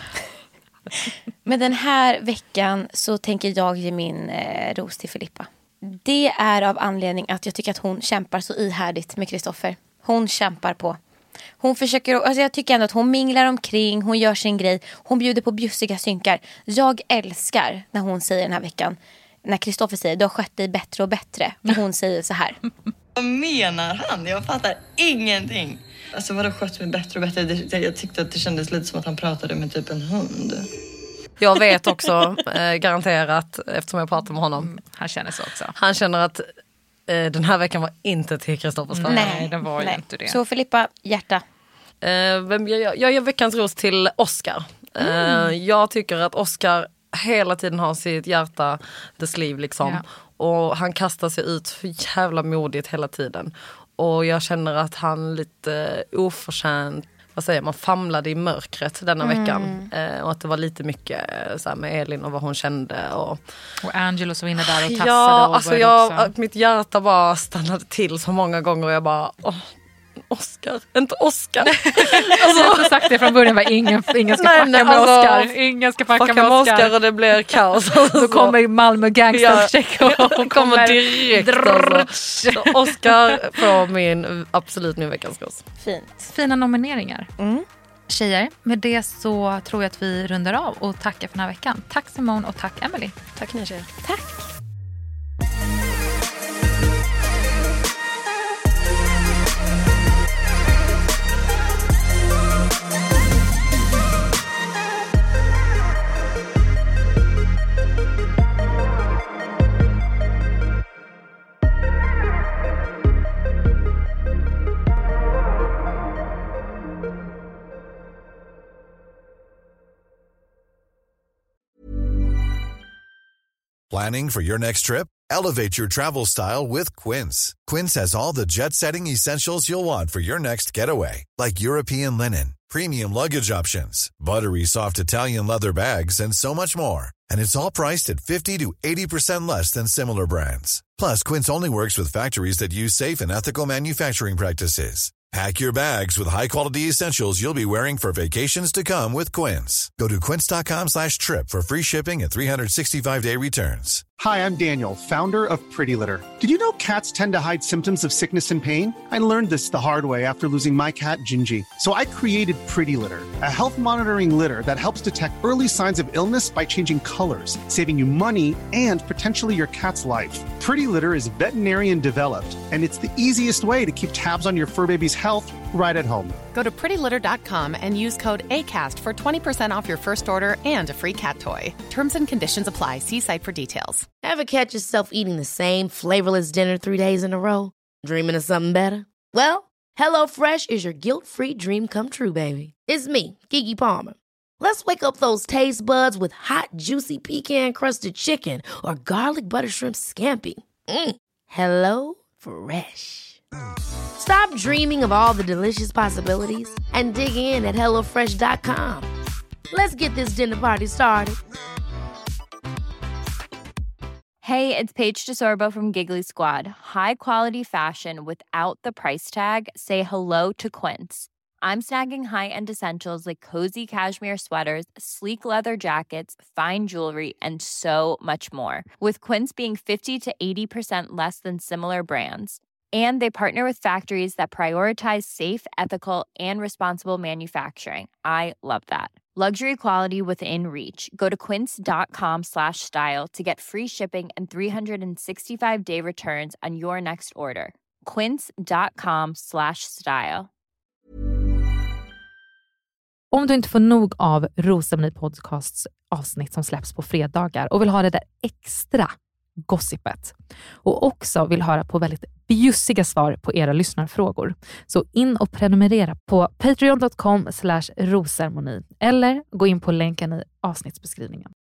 Men den här veckan så tänker jag ge min eh, ros till Filippa. Det är av anledning att jag tycker att hon kämpar så ihärdigt med Kristoffer. Hon kämpar på. Hon försöker, alltså jag tycker ändå att hon minglar omkring, hon gör sin grej. Hon bjuder på bjussiga synkar. Jag älskar när hon säger den här veckan, när Kristoffer säger, du har skött dig bättre och bättre. Och hon säger så här. Vad menar han? Jag fattar ingenting. Alltså vadå skött mig bättre och bättre? Det, jag tyckte att det kändes lite som att han pratade med typ en hund. Jag vet också, eh, garanterat, eftersom jag pratar med honom. Mm, han känner så också. Han känner att eh, den här veckan var inte till Kristoffers fördel. Nej, den var ju inte det. Så Filippa, hjärta. Eh, vem, jag, jag ger veckans ros till Oscar. Mm. Eh, jag tycker att Oscar hela tiden har sitt hjärta, the sleeve liksom. Ja. Och han kastar sig ut för jävla modigt hela tiden. Och jag känner att han lite oförtjänt, vad säger man, famlade i mörkret denna mm. veckan. Eh, och att det var lite mycket så här, med Elin och vad hon kände. Och, och Angelo som var inne där och tassade. Ja, och alltså jag, mitt hjärta bara stannade till så många gånger och jag bara... Åh. Oscar, inte Oscar. Alltså, jag har sagt det från början, var ingen, ingen ska nej, packa nej, med alltså, Oscar. Ingen ska packa, packa med Oscar. Oscar och det blir kaos. Alltså. Då kommer Malmö gangstercheck ja, och kommer, kommer direkt. Alltså. Så Oscar får min, absolut min veckans ros. Fint. Fina nomineringar. Mm. Tjejer, med det så tror jag att vi rundar av och tackar för den här veckan. Tack Simone och tack Emily. Tack ni tjejer. Tack. Planning for your next trip? Elevate your travel style with Quince. Quince has all the jet-setting essentials you'll want for your next getaway, like European linen, premium luggage options, buttery soft Italian leather bags, and so much more. And it's all priced at fifty to eighty percent less than similar brands. Plus, Quince only works with factories that use safe and ethical manufacturing practices. Pack your bags with high-quality essentials you'll be wearing for vacations to come with Quince. Go to quince.com slash trip for free shipping and three sixty-five day returns. Hi, I'm Daniel, founder of Pretty Litter. Did you know cats tend to hide symptoms of sickness and pain? I learned this the hard way after losing my cat, Gingy. So I created Pretty Litter, a health monitoring litter that helps detect early signs of illness by changing colors, saving you money and potentially your cat's life. Pretty Litter is veterinarian developed, and it's the easiest way to keep tabs on your fur baby's health right at home. Go to pretty litter dot com and use code ACAST for twenty percent off your first order and a free cat toy. Terms and conditions apply. See site for details. Ever catch yourself eating the same flavorless dinner three days in a row? Dreaming of something better? Well, HelloFresh is your guilt-free dream come true, baby. It's me, Keke Palmer. Let's wake up those taste buds with hot, juicy pecan-crusted chicken or garlic butter shrimp scampi. Mm. Hello Fresh. Stop dreaming of all the delicious possibilities and dig in at hello fresh dot com. Let's get this dinner party started. Hey, it's Paige DeSorbo from Giggly Squad. High quality fashion without the price tag. Say hello to Quince. I'm snagging high-end essentials like cozy cashmere sweaters, sleek leather jackets, fine jewelry, and so much more. With Quince being fifty to eighty percent less than similar brands. And they partner with factories that prioritize safe, ethical, and responsible manufacturing. I love that. Luxury quality within reach. Go to quince.com slash style to get free shipping and three sixty-five day returns on your next order. Quince.com slash style. Om du inte får nog av Rosceremoni Podcasts avsnitt som släpps på fredagar och vill ha det där extra gossipet och också vill höra på väldigt bjussiga svar på era lyssnarfrågor, så in och prenumerera på patreon dot com slash rosceremoni eller gå in på länken i avsnittsbeskrivningen.